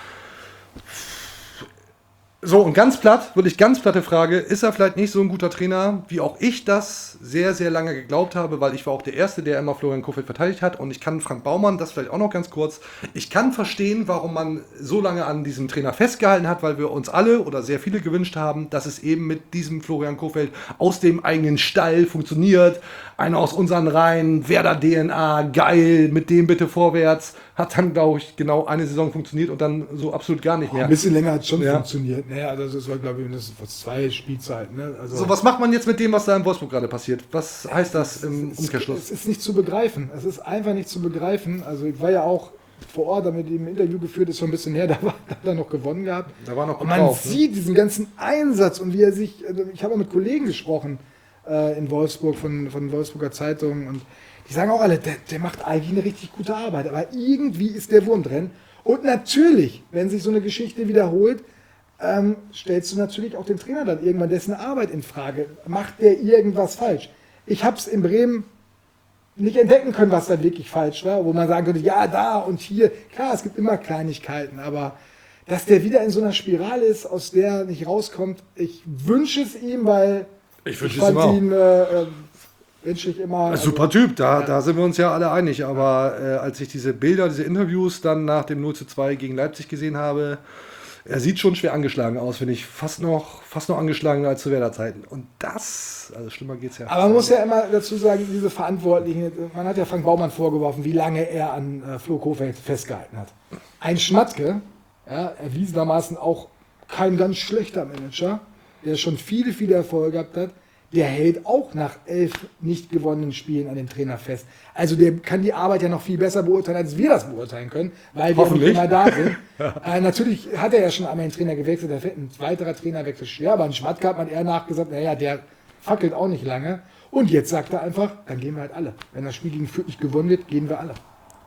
So, und ganz platt, wirklich ganz platte Frage, ist er vielleicht nicht so ein guter Trainer, wie auch ich das sehr, sehr lange geglaubt habe, weil ich war auch der Erste, der immer Florian Kohfeldt verteidigt hat und ich kann Frank Baumann, das vielleicht auch noch ganz kurz, ich kann verstehen, warum man so lange an diesem Trainer festgehalten hat, weil wir uns alle oder sehr viele gewünscht haben, dass es eben mit diesem Florian Kohfeldt aus dem eigenen Stall funktioniert, einer aus unseren Reihen, Werder-D N A, geil, mit dem bitte vorwärts, hat dann, glaube ich, genau eine Saison funktioniert und dann so absolut gar nicht mehr. ein bisschen länger hat es schon Ja. funktioniert. Naja, also das war, glaube ich, das war zwei Spielzeiten. Ne? Also So, was macht man jetzt mit dem, was da in Wolfsburg gerade passiert? Was heißt das im es, Umkehrschluss? es ist nicht zu begreifen. Es ist einfach nicht zu begreifen. Also ich war ja auch vor Ort, da mit ihm ein Interview geführt, ist schon ein bisschen her, da, war, da hat er noch gewonnen gehabt. Da war noch gut Und man drauf, ne? sieht diesen ganzen Einsatz und wie er sich, also ich habe auch mit Kollegen gesprochen äh, in Wolfsburg, von, von Wolfsburger Zeitungen und die sagen auch alle, der, der macht eigentlich eine richtig gute Arbeit, aber irgendwie ist der Wurm drin. Und natürlich, wenn sich so eine Geschichte wiederholt, ähm, stellst du natürlich auch den Trainer dann irgendwann dessen Arbeit in Frage. Macht der irgendwas falsch? Ich habe es in Bremen nicht entdecken können, was da wirklich falsch war, wo man sagen könnte, ja, da und hier. Klar, es gibt immer Kleinigkeiten, aber dass der wieder in so einer Spirale ist, aus der er nicht rauskommt, ich wünsche es ihm, weil Ich wünsche es fand ihm auch. ihn äh, äh, menschlich immer... Ein super Typ, da, da sind wir uns ja alle einig. Aber äh, als ich diese Bilder, diese Interviews dann nach dem null zu zwei gegen Leipzig gesehen habe, er sieht schon schwer angeschlagen aus, finde ich. Fast noch, fast noch angeschlagener als zu Werder-Zeiten. Und das, also schlimmer geht's ja. Aber man muss ja immer dazu sagen, diese Verantwortlichen, man hat ja Frank Baumann vorgeworfen, wie lange er an äh, Flo Kohfeldt festgehalten hat. Ein Schmatke, ja, erwiesenermaßen auch kein ganz schlechter Manager, der schon viele, viele Erfolge gehabt hat, der hält auch nach elf nicht gewonnenen Spielen an dem Trainer fest. Also der kann die Arbeit ja noch viel besser beurteilen, als wir das beurteilen können, weil wir nicht Hoffentlich. immer da sind. äh, natürlich hat er ja schon einmal den Trainer gewechselt, da fällt ein weiterer Trainerwechsel schwer, aber ein Schmatke hat man eher nachgesagt, naja, der fackelt auch nicht lange. Und jetzt sagt er einfach, dann gehen wir halt alle. Wenn das Spiel gegen Fürth nicht gewonnen wird, gehen wir alle.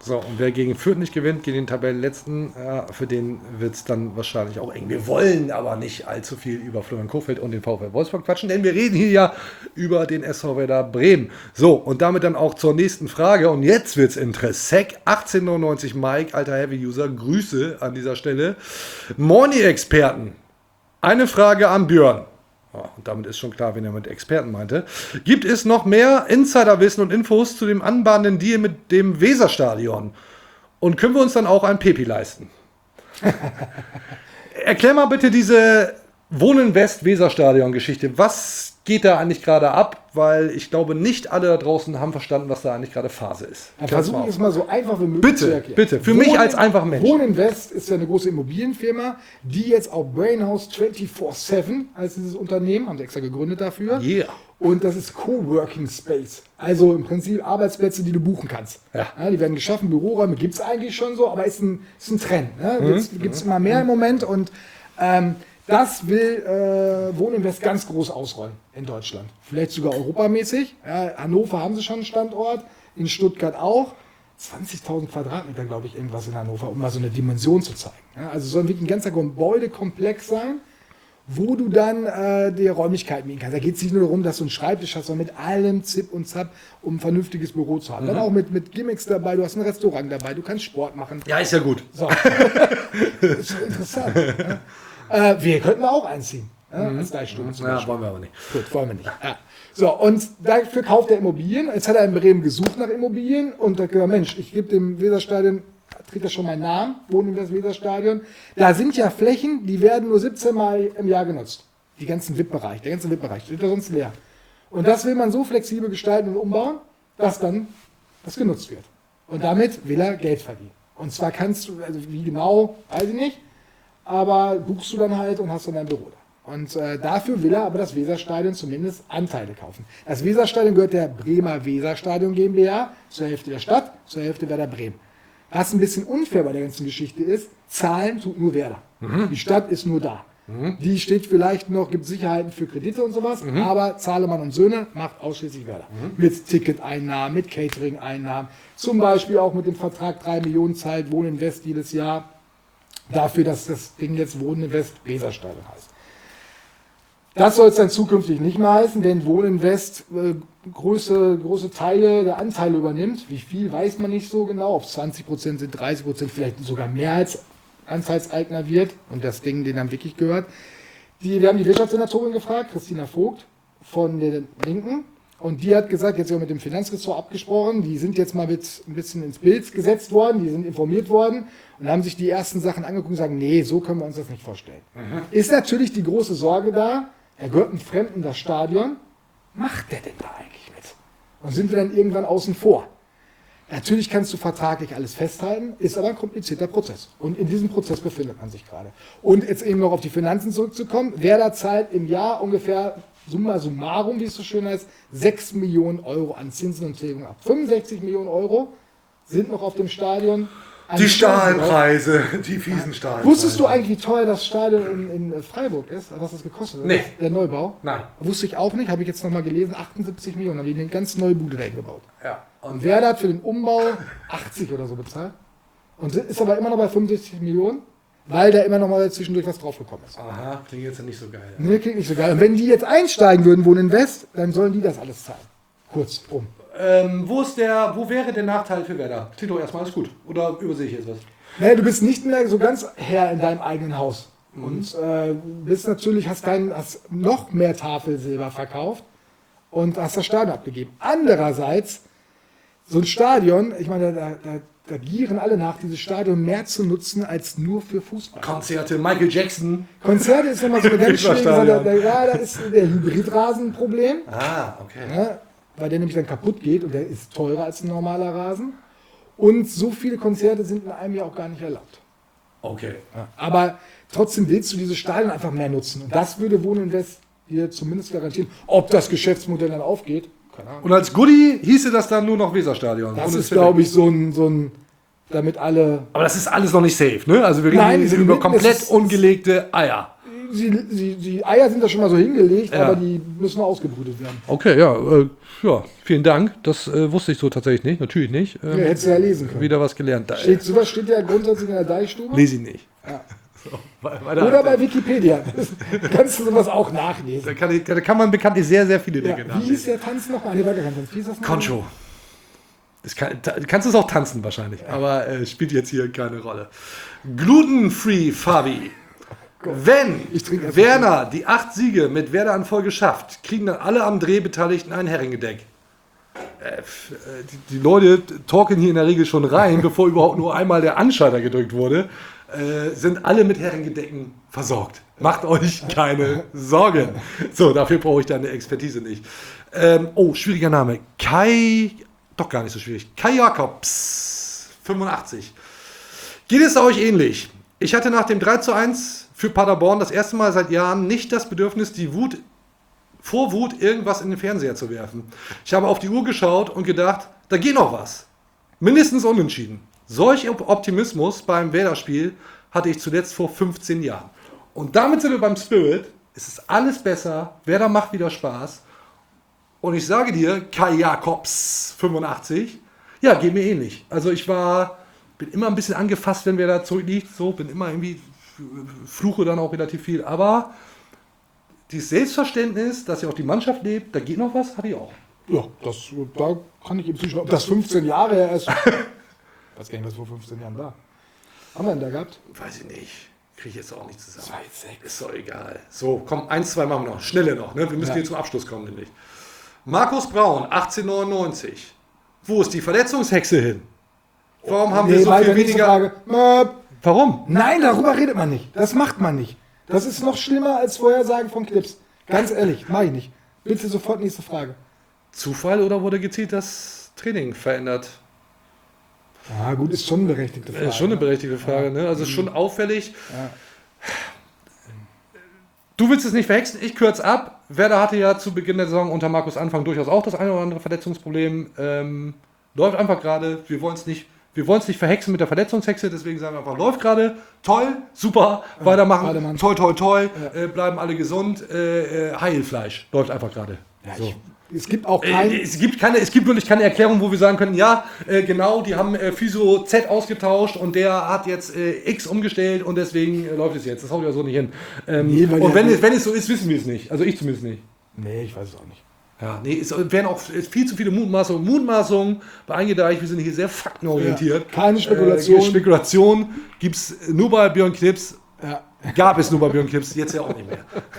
So, und wer gegen Fürth nicht gewinnt, gegen den Tabellenletzten, äh, für den wird es dann wahrscheinlich auch eng. Wir wollen aber nicht allzu viel über Florian Kohfeldt und den VfL Wolfsburg quatschen, denn wir reden hier ja über den S V Werder Bremen. So, und damit dann auch zur nächsten Frage. Und jetzt wird's interessant. achtzehnhundertneunundneunzig Mike, alter Heavy-User, Grüße an dieser Stelle. Moin, ihr Experten. Eine Frage an Björn. Oh, und damit ist schon klar, wen er mit Experten meinte. Gibt es noch mehr Insiderwissen und Infos zu dem anbahnenden Deal mit dem Weserstadion? Und können wir uns dann auch ein Pepi leisten? Erklär mal bitte diese Wohnen-West-Weserstadion-Geschichte. Was geht da eigentlich gerade ab? Weil ich glaube, nicht alle da draußen haben verstanden, was da eigentlich gerade Phase ist. Dann versuche ich es mal so einfach wie möglich bitte, zu erklären. Bitte, für Wohnen, mich als einfacher Mensch. Wohnen West ist ja eine große Immobilienfirma, die jetzt auch Brainhouse vierundzwanzig sieben als dieses Unternehmen, haben sie extra gegründet dafür. Yeah. Und das ist Coworking Space. Also im Prinzip Arbeitsplätze, die du buchen kannst. Ja. Ja, die werden geschaffen, Büroräume gibt es eigentlich schon so, aber ist ein, ist ein Trend. Ne? Mhm. Jetzt gibt es immer mehr im Moment und ähm, das will äh, Wohninvest ganz groß ausrollen in Deutschland. Vielleicht sogar europamäßig. Ja, Hannover haben sie schon einen Standort, in Stuttgart auch. zwanzigtausend Quadratmeter, glaube ich, irgendwas in Hannover, um mal so eine Dimension zu zeigen. Ja, also soll wirklich ein ganzer Gebäudekomplex sein, wo du dann äh, die Räumlichkeiten mieten kannst. Da geht es nicht nur darum, dass du einen Schreibtisch hast, sondern mit allem Zip und Zap, um ein vernünftiges Büro zu haben. Mhm. Dann auch mit, mit Gimmicks dabei, du hast ein Restaurant dabei, du kannst Sport machen. Ja, ist ja gut. So. Ist interessant. Ja. Äh, wir könnten auch einziehen. Ja, mhm. Als Deichstube zum Ja, Beispiel. wollen wir aber nicht. Gut, wollen wir nicht. Ja. So, und dafür kauft er Immobilien. Jetzt hat er in Bremen gesucht nach Immobilien und hat gesagt, Mensch, ich gebe dem Weserstadion, trägt das schon meinen Namen, wohnen in das Weserstadion. Da sind ja Flächen, die werden nur siebzehn Mal im Jahr genutzt. Die ganzen V I P-Bereich, der ganze V I P-Bereich steht da sonst leer. Und das will man so flexibel gestalten und umbauen, dass dann das genutzt wird. Und damit will er Geld verdienen. Und zwar kannst du, also wie genau, weiß ich nicht, aber buchst du dann halt und hast dann dein Büro da. Und äh, dafür will er aber das Weserstadion zumindest Anteile kaufen. Das Weserstadion gehört der Bremer Weserstadion GmbH, zur Hälfte der Stadt, zur Hälfte Werder Bremen. Was ein bisschen unfair bei der ganzen Geschichte ist, zahlen tut nur Werder. Mhm. Die Stadt ist nur da. Mhm. Die steht vielleicht noch, gibt Sicherheiten für Kredite und sowas, mhm. aber Zahlemann und Söhne macht ausschließlich Werder. Mhm. Mit Ticketeinnahmen, mit Catering-Einnahmen, zum Beispiel auch mit dem Vertrag drei Millionen zahlt Wohnen West jedes Jahr dafür, dass das Ding jetzt Wohnen West Weserstadion heißt. Das soll es dann zukünftig nicht mehr heißen, denn Wohnen West äh, große, große Teile der Anteile übernimmt. Wie viel, weiß man nicht so genau, ob es zwanzig Prozent sind, dreißig Prozent, vielleicht sogar mehr als Anteilseigner wird und das Ding denen dann wirklich gehört. Die, wir haben die Wirtschaftssenatorin gefragt, Christina Vogt von der Linken, und die hat gesagt, jetzt haben wir mit dem Finanzressort abgesprochen, die sind jetzt mal mit ein bisschen ins Bild gesetzt worden, die sind informiert worden und haben sich die ersten Sachen angeguckt und sagen, nee, so können wir uns das nicht vorstellen. Mhm. Ist natürlich die große Sorge da, er gehört einem Fremden das Stadion, macht der denn da eigentlich mit? Und sind wir dann irgendwann außen vor? Natürlich kannst du vertraglich alles festhalten, ist aber ein komplizierter Prozess. Und in diesem Prozess befindet man sich gerade. Und jetzt eben noch auf die Finanzen zurückzukommen, Werder zahlt im Jahr ungefähr, summa summarum, wie es so schön heißt, sechs Millionen Euro an Zinsen und Tilgung ab. fünfundsechzig Millionen Euro sind noch auf dem Stadion. Die Stahlpreise, die fiesen Stahlpreise. Wusstest du eigentlich, wie teuer das Stadion in, in Freiburg ist? Was das gekostet hat? Nee. Der Neubau? Nein. Wusste ich auch nicht, habe ich jetzt nochmal gelesen, achtundsiebzig Millionen, haben die eine ganz neue Bude da gebaut. Ja. Und Werder hat für den Umbau achtzig oder so bezahlt. Und ist aber immer noch bei fünfundsechzig Millionen, weil da immer noch mal zwischendurch was draufgekommen ist. Aha, klingt jetzt ja nicht so geil. Nee, klingt nicht so geil. Und wenn die jetzt einsteigen würden, Wohnen West, dann sollen die das alles zahlen. Kurz um. Ähm, wo ist der, wo wäre der Nachteil für Werder? Tito, erstmal alles gut. Oder übersehe ich jetzt was? Naja, du bist nicht mehr so ganz Herr in deinem eigenen Haus. Mhm. Und äh, bist natürlich, hast, dein, hast noch mehr Tafelsilber verkauft und hast das Stadion abgegeben. Andererseits, so ein Stadion, ich meine, da, da, da gieren alle nach, dieses Stadion mehr zu nutzen als nur für Fußball. Konzerte, Michael Jackson. Konzerte ist nochmal so eine ganz schwierige Sache. Da, da, ja, da ist der Hybridrasen ein Problem. Ah, okay. Ja, weil der nämlich dann kaputt geht und der ist teurer als ein normaler Rasen. Und so viele Konzerte sind in einem Jahr auch gar nicht erlaubt. Okay. Ja, aber trotzdem willst du diese Stadien einfach mehr nutzen. Und das würde Wohnen West dir zumindest garantieren. Ob das Geschäftsmodell dann aufgeht, keine Ahnung. Und als Goodie hieße das dann nur noch Weserstadion. Das ist, glaube ich, so ein, so ein, damit alle... Aber das ist alles noch nicht safe, ne? Also wir reden Nein, hier über komplett ungelegte Eier. sie, sie, die Eier sind da schon mal so hingelegt, Ja. aber die müssen noch ausgebrütet werden. Okay, ja, äh, ja, vielen Dank. Das äh, wusste ich so tatsächlich nicht, natürlich nicht. Ähm, Ja, hättest du ja lesen können. Wieder was gelernt. Da, Steht, sowas steht ja grundsätzlich in der Deichstube. lese ich nicht. Ja. So, weiter. Oder bei Wikipedia. Kannst du sowas auch nachlesen. Da kann, ich, da kann man bekanntlich sehr, sehr viele Dinge Ja, wie nachlesen. hieß der Tanz nochmal? Nee, war gar kein Tanz. Wie hieß das noch? Concho. Das kann, ta, kannst du es auch tanzen wahrscheinlich, aber äh, spielt jetzt hier keine Rolle. Gluten-free Fabi. Wenn Werner die acht Siege mit Werder an Folge schafft, kriegen dann alle am Dreh Beteiligten ein Heringedeck. Äh, f- äh, die, die Leute talken hier in der Regel schon rein, bevor überhaupt nur einmal der Anschalter gedrückt wurde, äh, sind alle mit Heringedecken versorgt. Macht euch keine Sorgen. So, dafür brauche ich deine Expertise nicht. Ähm, oh, schwieriger Name. Kai, doch gar nicht so schwierig. Kai Jakobs, fünfundachtzig. Geht es euch ähnlich? Ich hatte nach dem drei zu eins für Paderborn das erste Mal seit Jahren nicht das Bedürfnis, die Wut, vor Wut irgendwas in den Fernseher zu werfen. Ich habe auf die Uhr geschaut und gedacht, da geht noch was. Mindestens unentschieden. Solch Op- Optimismus beim Werder-Spiel hatte ich zuletzt vor fünfzehn Jahren. Und damit sind wir beim Spirit. Es ist alles besser. Werder macht wieder Spaß. Und ich sage dir, Kai Jakobs, fünfundachtzig, ja, geht mir ähnlich. Also ich war, bin immer ein bisschen angefasst, wenn wer da zurückliegt. So, bin immer irgendwie, fluche dann auch relativ viel. Aber dieses Selbstverständnis, dass ja auch die Mannschaft lebt, da geht noch was, habe ich auch. Ja, das, da kann ich eben zuschauen. Ob das fünfzehn Jahre her ist. Ich weiß gar nicht, was vor fünfzehn Jahren war. Haben wir denn da gehabt? Weiß ich nicht. Kriege ich jetzt auch nicht zusammen. zwei sechs. Ist doch egal. So, komm, eins, zwei machen wir noch. Schnelle noch, ne? Wir müssen Ja. hier zum Abschluss kommen, nämlich. Markus Braun, achtzehnhundertneunundneunzig. Wo ist die Verletzungshexe hin? Warum haben wir Nee, so weiter, viel nächste weniger... Frage. Möp. Warum? Nein, darüber redet man nicht. Das macht man nicht. Das ist noch schlimmer als Vorhersagen von Clips. Ganz ehrlich, mach ich nicht. Bitte sofort nächste Frage. Zufall oder wurde gezielt das Training verändert? Ja, gut, ist schon eine berechtigte Frage. Ist schon eine ne? berechtigte Frage, ne? Also ist schon auffällig. Ja. Du willst es nicht verhexen, ich kürze ab. Werder hatte ja zu Beginn der Saison unter Markus Anfang durchaus auch das eine oder andere Verletzungsproblem. Ähm, läuft einfach gerade. Wir wollen es nicht, wir wollen es nicht verhexen mit der Verletzungshexe, deswegen sagen wir einfach, läuft gerade. Toll, super, Ja, weitermachen. Bademann. Toi, toi, toi. Ja. Äh, bleiben alle gesund. Äh, äh, Heilfleisch läuft einfach gerade. Ja, So. ich, es gibt auch kein... Äh, es, gibt keine, es gibt wirklich keine Erklärung, wo wir sagen können, ja, äh, genau, die haben äh, Physio Z ausgetauscht und der hat jetzt äh, X umgestellt und deswegen äh, läuft es jetzt. Das haut ja so nicht hin. Ähm, Nee, weil und ja- wenn es, wenn es so ist, wissen wir es nicht. Also ich zumindest nicht. Nee, ich weiß es auch nicht. Ja, nee, es werden auch viel zu viele Mutmaßungen. Mutmaßungen bei Eingedeich, wir sind hier sehr faktenorientiert. Ja, keine Spekulation. Äh, Spekulation gibt es nur bei Björn Knips. Ja. Gab es nur bei Björn Knips, jetzt ja auch nicht mehr.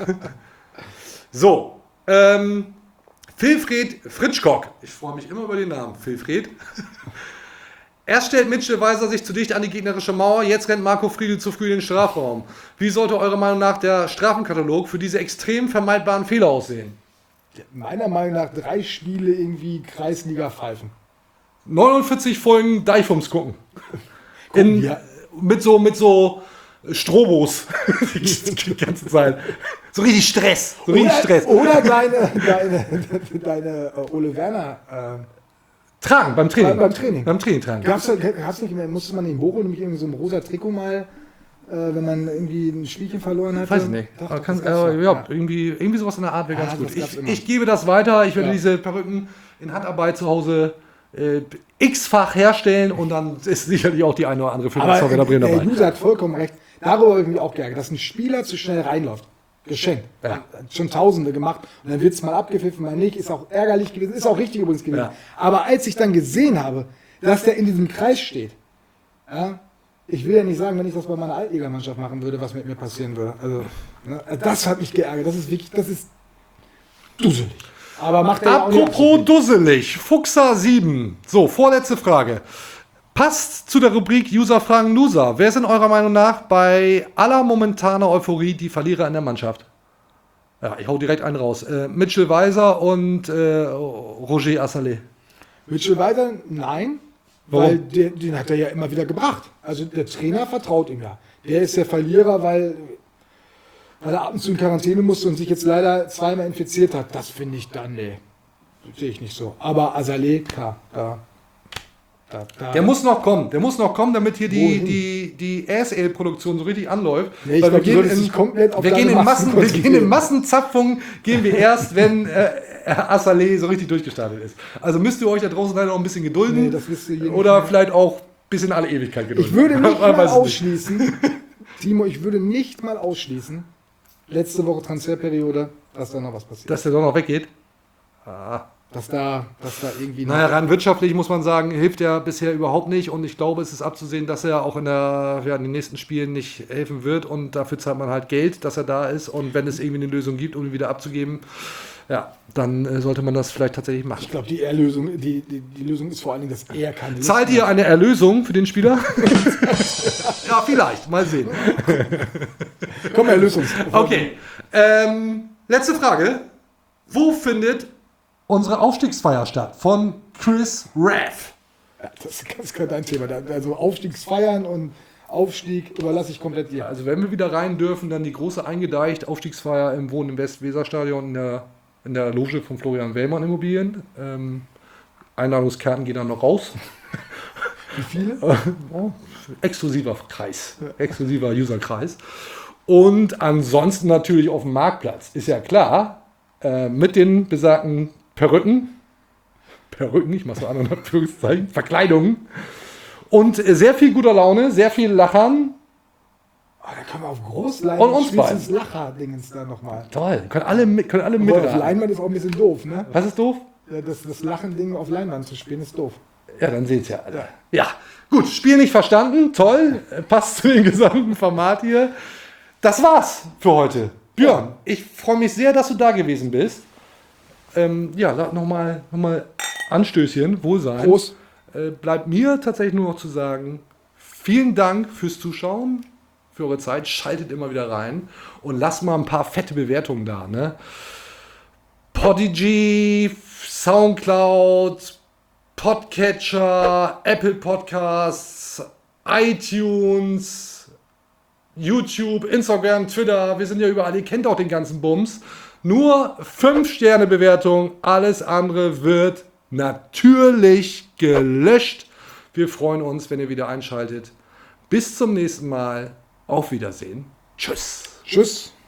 So, ähm, Wilfried Fritschkock. Ich freue mich immer über den Namen, Wilfried. Erst stellt Mitchell Weiser sich zu dicht an die gegnerische Mauer, jetzt rennt Marco Friedl zu früh in den Strafraum. Wie sollte eurer Meinung nach der Strafenkatalog für diese extrem vermeidbaren Fehler aussehen? Meiner Meinung nach drei Spiele irgendwie Kreisliga pfeifen. neunundvierzig Folgen Deichfums gucken. In, ja. mit so, mit so Strobos. Die ganze Zeit. So richtig Stress. So richtig Oder, Stress. oder deine, deine, deine äh, Ole Werner. Äh, Tragen, beim Training. Beim Training. Beim Training tragen. Gab's, gab's nicht mehr, musste man in Bochum nämlich irgendwie so ein rosa Trikot mal, äh, wenn man irgendwie ein Spielchen verloren hat? Weiß ich nicht. Doch, Aber doch, kann, das gab's äh, doch. ja, Irgendwie, irgendwie sowas in der Art wäre Ja, ganz gut. das gab's Ich, immer. ich gebe das weiter. Ich werde Ja. diese Perücken in Handarbeit zu Hause äh, x-fach herstellen und dann ist sicherlich auch die eine oder andere für Aber das Werder Bremen der dabei. User hat vollkommen recht. Darüber habe ich mich auch geärgert, dass ein Spieler zu schnell reinläuft. Geschenkt. Ja. Hat schon Tausende gemacht. Und dann wird es mal abgepfiffen, mal nicht. Ist auch ärgerlich gewesen. Ist auch richtig übrigens gewesen. Ja. Aber als ich dann gesehen habe, dass der in diesem Kreis steht, ja, ich will ja nicht sagen, wenn ich das bei meiner Altligamannschaft machen würde, was mit mir passieren würde. Also, ne, das hat mich geärgert. Das ist wirklich, das ist dusselig. Aber macht er ja auch nicht Apropos dusselig, Fuchser sieben. So, vorletzte Frage. Passt zu der Rubrik User fragen Loser. Wer sind eurer Meinung nach bei aller momentaner Euphorie die Verlierer in der Mannschaft? Ja, ich hau direkt einen raus. Äh, Mitchell Weiser und äh, Roger Assalé. Mitchell Weiser, nein. Warum? Weil der, den hat er ja immer wieder gebracht. Also der Trainer vertraut ihm ja. Der ist der Verlierer, weil, weil er ab und zu in Quarantäne musste und sich jetzt leider zweimal infiziert hat. Das finde ich dann, nee. Das sehe ich nicht so. Aber Azalé, klar. Ja. Da, da. Der muss noch kommen, der muss noch kommen, damit hier die, Wohin? die, die A S L-Produktion so richtig anläuft. Nee, ich Weil wir glaub, du gehen, solltest in, dich komplett auf wir, deine gehen in Massen Massen, wir gehen konzentrieren. in Massenzapfung, gehen wir erst, wenn äh, Assalé so richtig durchgestartet ist. Also müsst ihr euch da draußen leider noch ein bisschen gedulden. Nee, das wisst ihr hier nicht oder mehr. vielleicht auch bis in alle Ewigkeit gedulden. Ich würde nicht Man mal weiß es nicht. ausschließen, Timo, ich würde nicht mal ausschließen, letzte Woche Transferperiode, dass da noch was passiert. Dass der doch noch weggeht. Ah. Dass da, dass da irgendwie... Naja, rein wirtschaftlich muss man sagen, hilft er bisher überhaupt nicht. Und ich glaube, es ist abzusehen, dass er auch in, der, ja, in den nächsten Spielen nicht helfen wird. Und dafür zahlt man halt Geld, dass er da ist. Und wenn es irgendwie eine Lösung gibt, um ihn wieder abzugeben, ja, dann äh, sollte man das vielleicht tatsächlich machen. Ich glaube, die Erlösung, die, die, die Lösung ist vor allen Dingen, dass er keine... Lust Zahlt mehr ihr hat. eine Erlösung für den Spieler? Ja, vielleicht. Mal sehen. Komm, Erlösung. Okay. Ähm, letzte Frage. Wo findet unsere Aufstiegsfeier statt? Von Chris Raff. Ja, das, das ist gerade dein Thema. Also Aufstiegsfeiern und Aufstieg überlasse ich komplett dir. Also wenn wir wieder rein dürfen, dann die große eingedeicht Aufstiegsfeier im Wohnen im Westweserstadion in der, in der Loge von Florian Wellmann Immobilien. Ähm, Einladungskarten gehen dann noch raus. Wie viele? Oh, exklusiver Kreis, exklusiver Userkreis. Und ansonsten natürlich auf dem Marktplatz, ist ja klar, äh, mit den besagten Perücken, Perücken, ich mache so an und Anführungszeichen, Verkleidungen und äh, sehr viel guter Laune, sehr viel Lachern. Oh, da können wir auf Großleinwand Und uns spielst beiden. das Lacher-Dingens da nochmal. Toll, können alle, mit- können alle Aber auf mitraten. Leinwand ist auch ein bisschen doof, ne? Was ist doof? Ja, das, das Lachen-Ding auf Leinwand zu spielen ist doof. Ja, dann seht ihr alle. Ja, gut, Spiel nicht verstanden, toll, äh, passt zu dem gesamten Format hier. Das war's für heute. Björn, ich freue mich sehr, dass du da gewesen bist. Ähm, ja, nochmal noch mal Anstößchen, Wohlsein. Prost. Äh, bleibt mir tatsächlich nur noch zu sagen, vielen Dank fürs Zuschauen, für eure Zeit. Schaltet immer wieder rein und lasst mal ein paar fette Bewertungen da. Ne? Podigy, Soundcloud, Podcatcher, Apple Podcasts, iTunes, YouTube, Instagram, Twitter, wir sind ja überall, ihr kennt auch den ganzen Bums. Nur fünf Sterne Bewertung, alles andere wird natürlich gelöscht. Wir freuen uns, wenn ihr wieder einschaltet. Bis zum nächsten Mal. Auf Wiedersehen. Tschüss. Tschüss.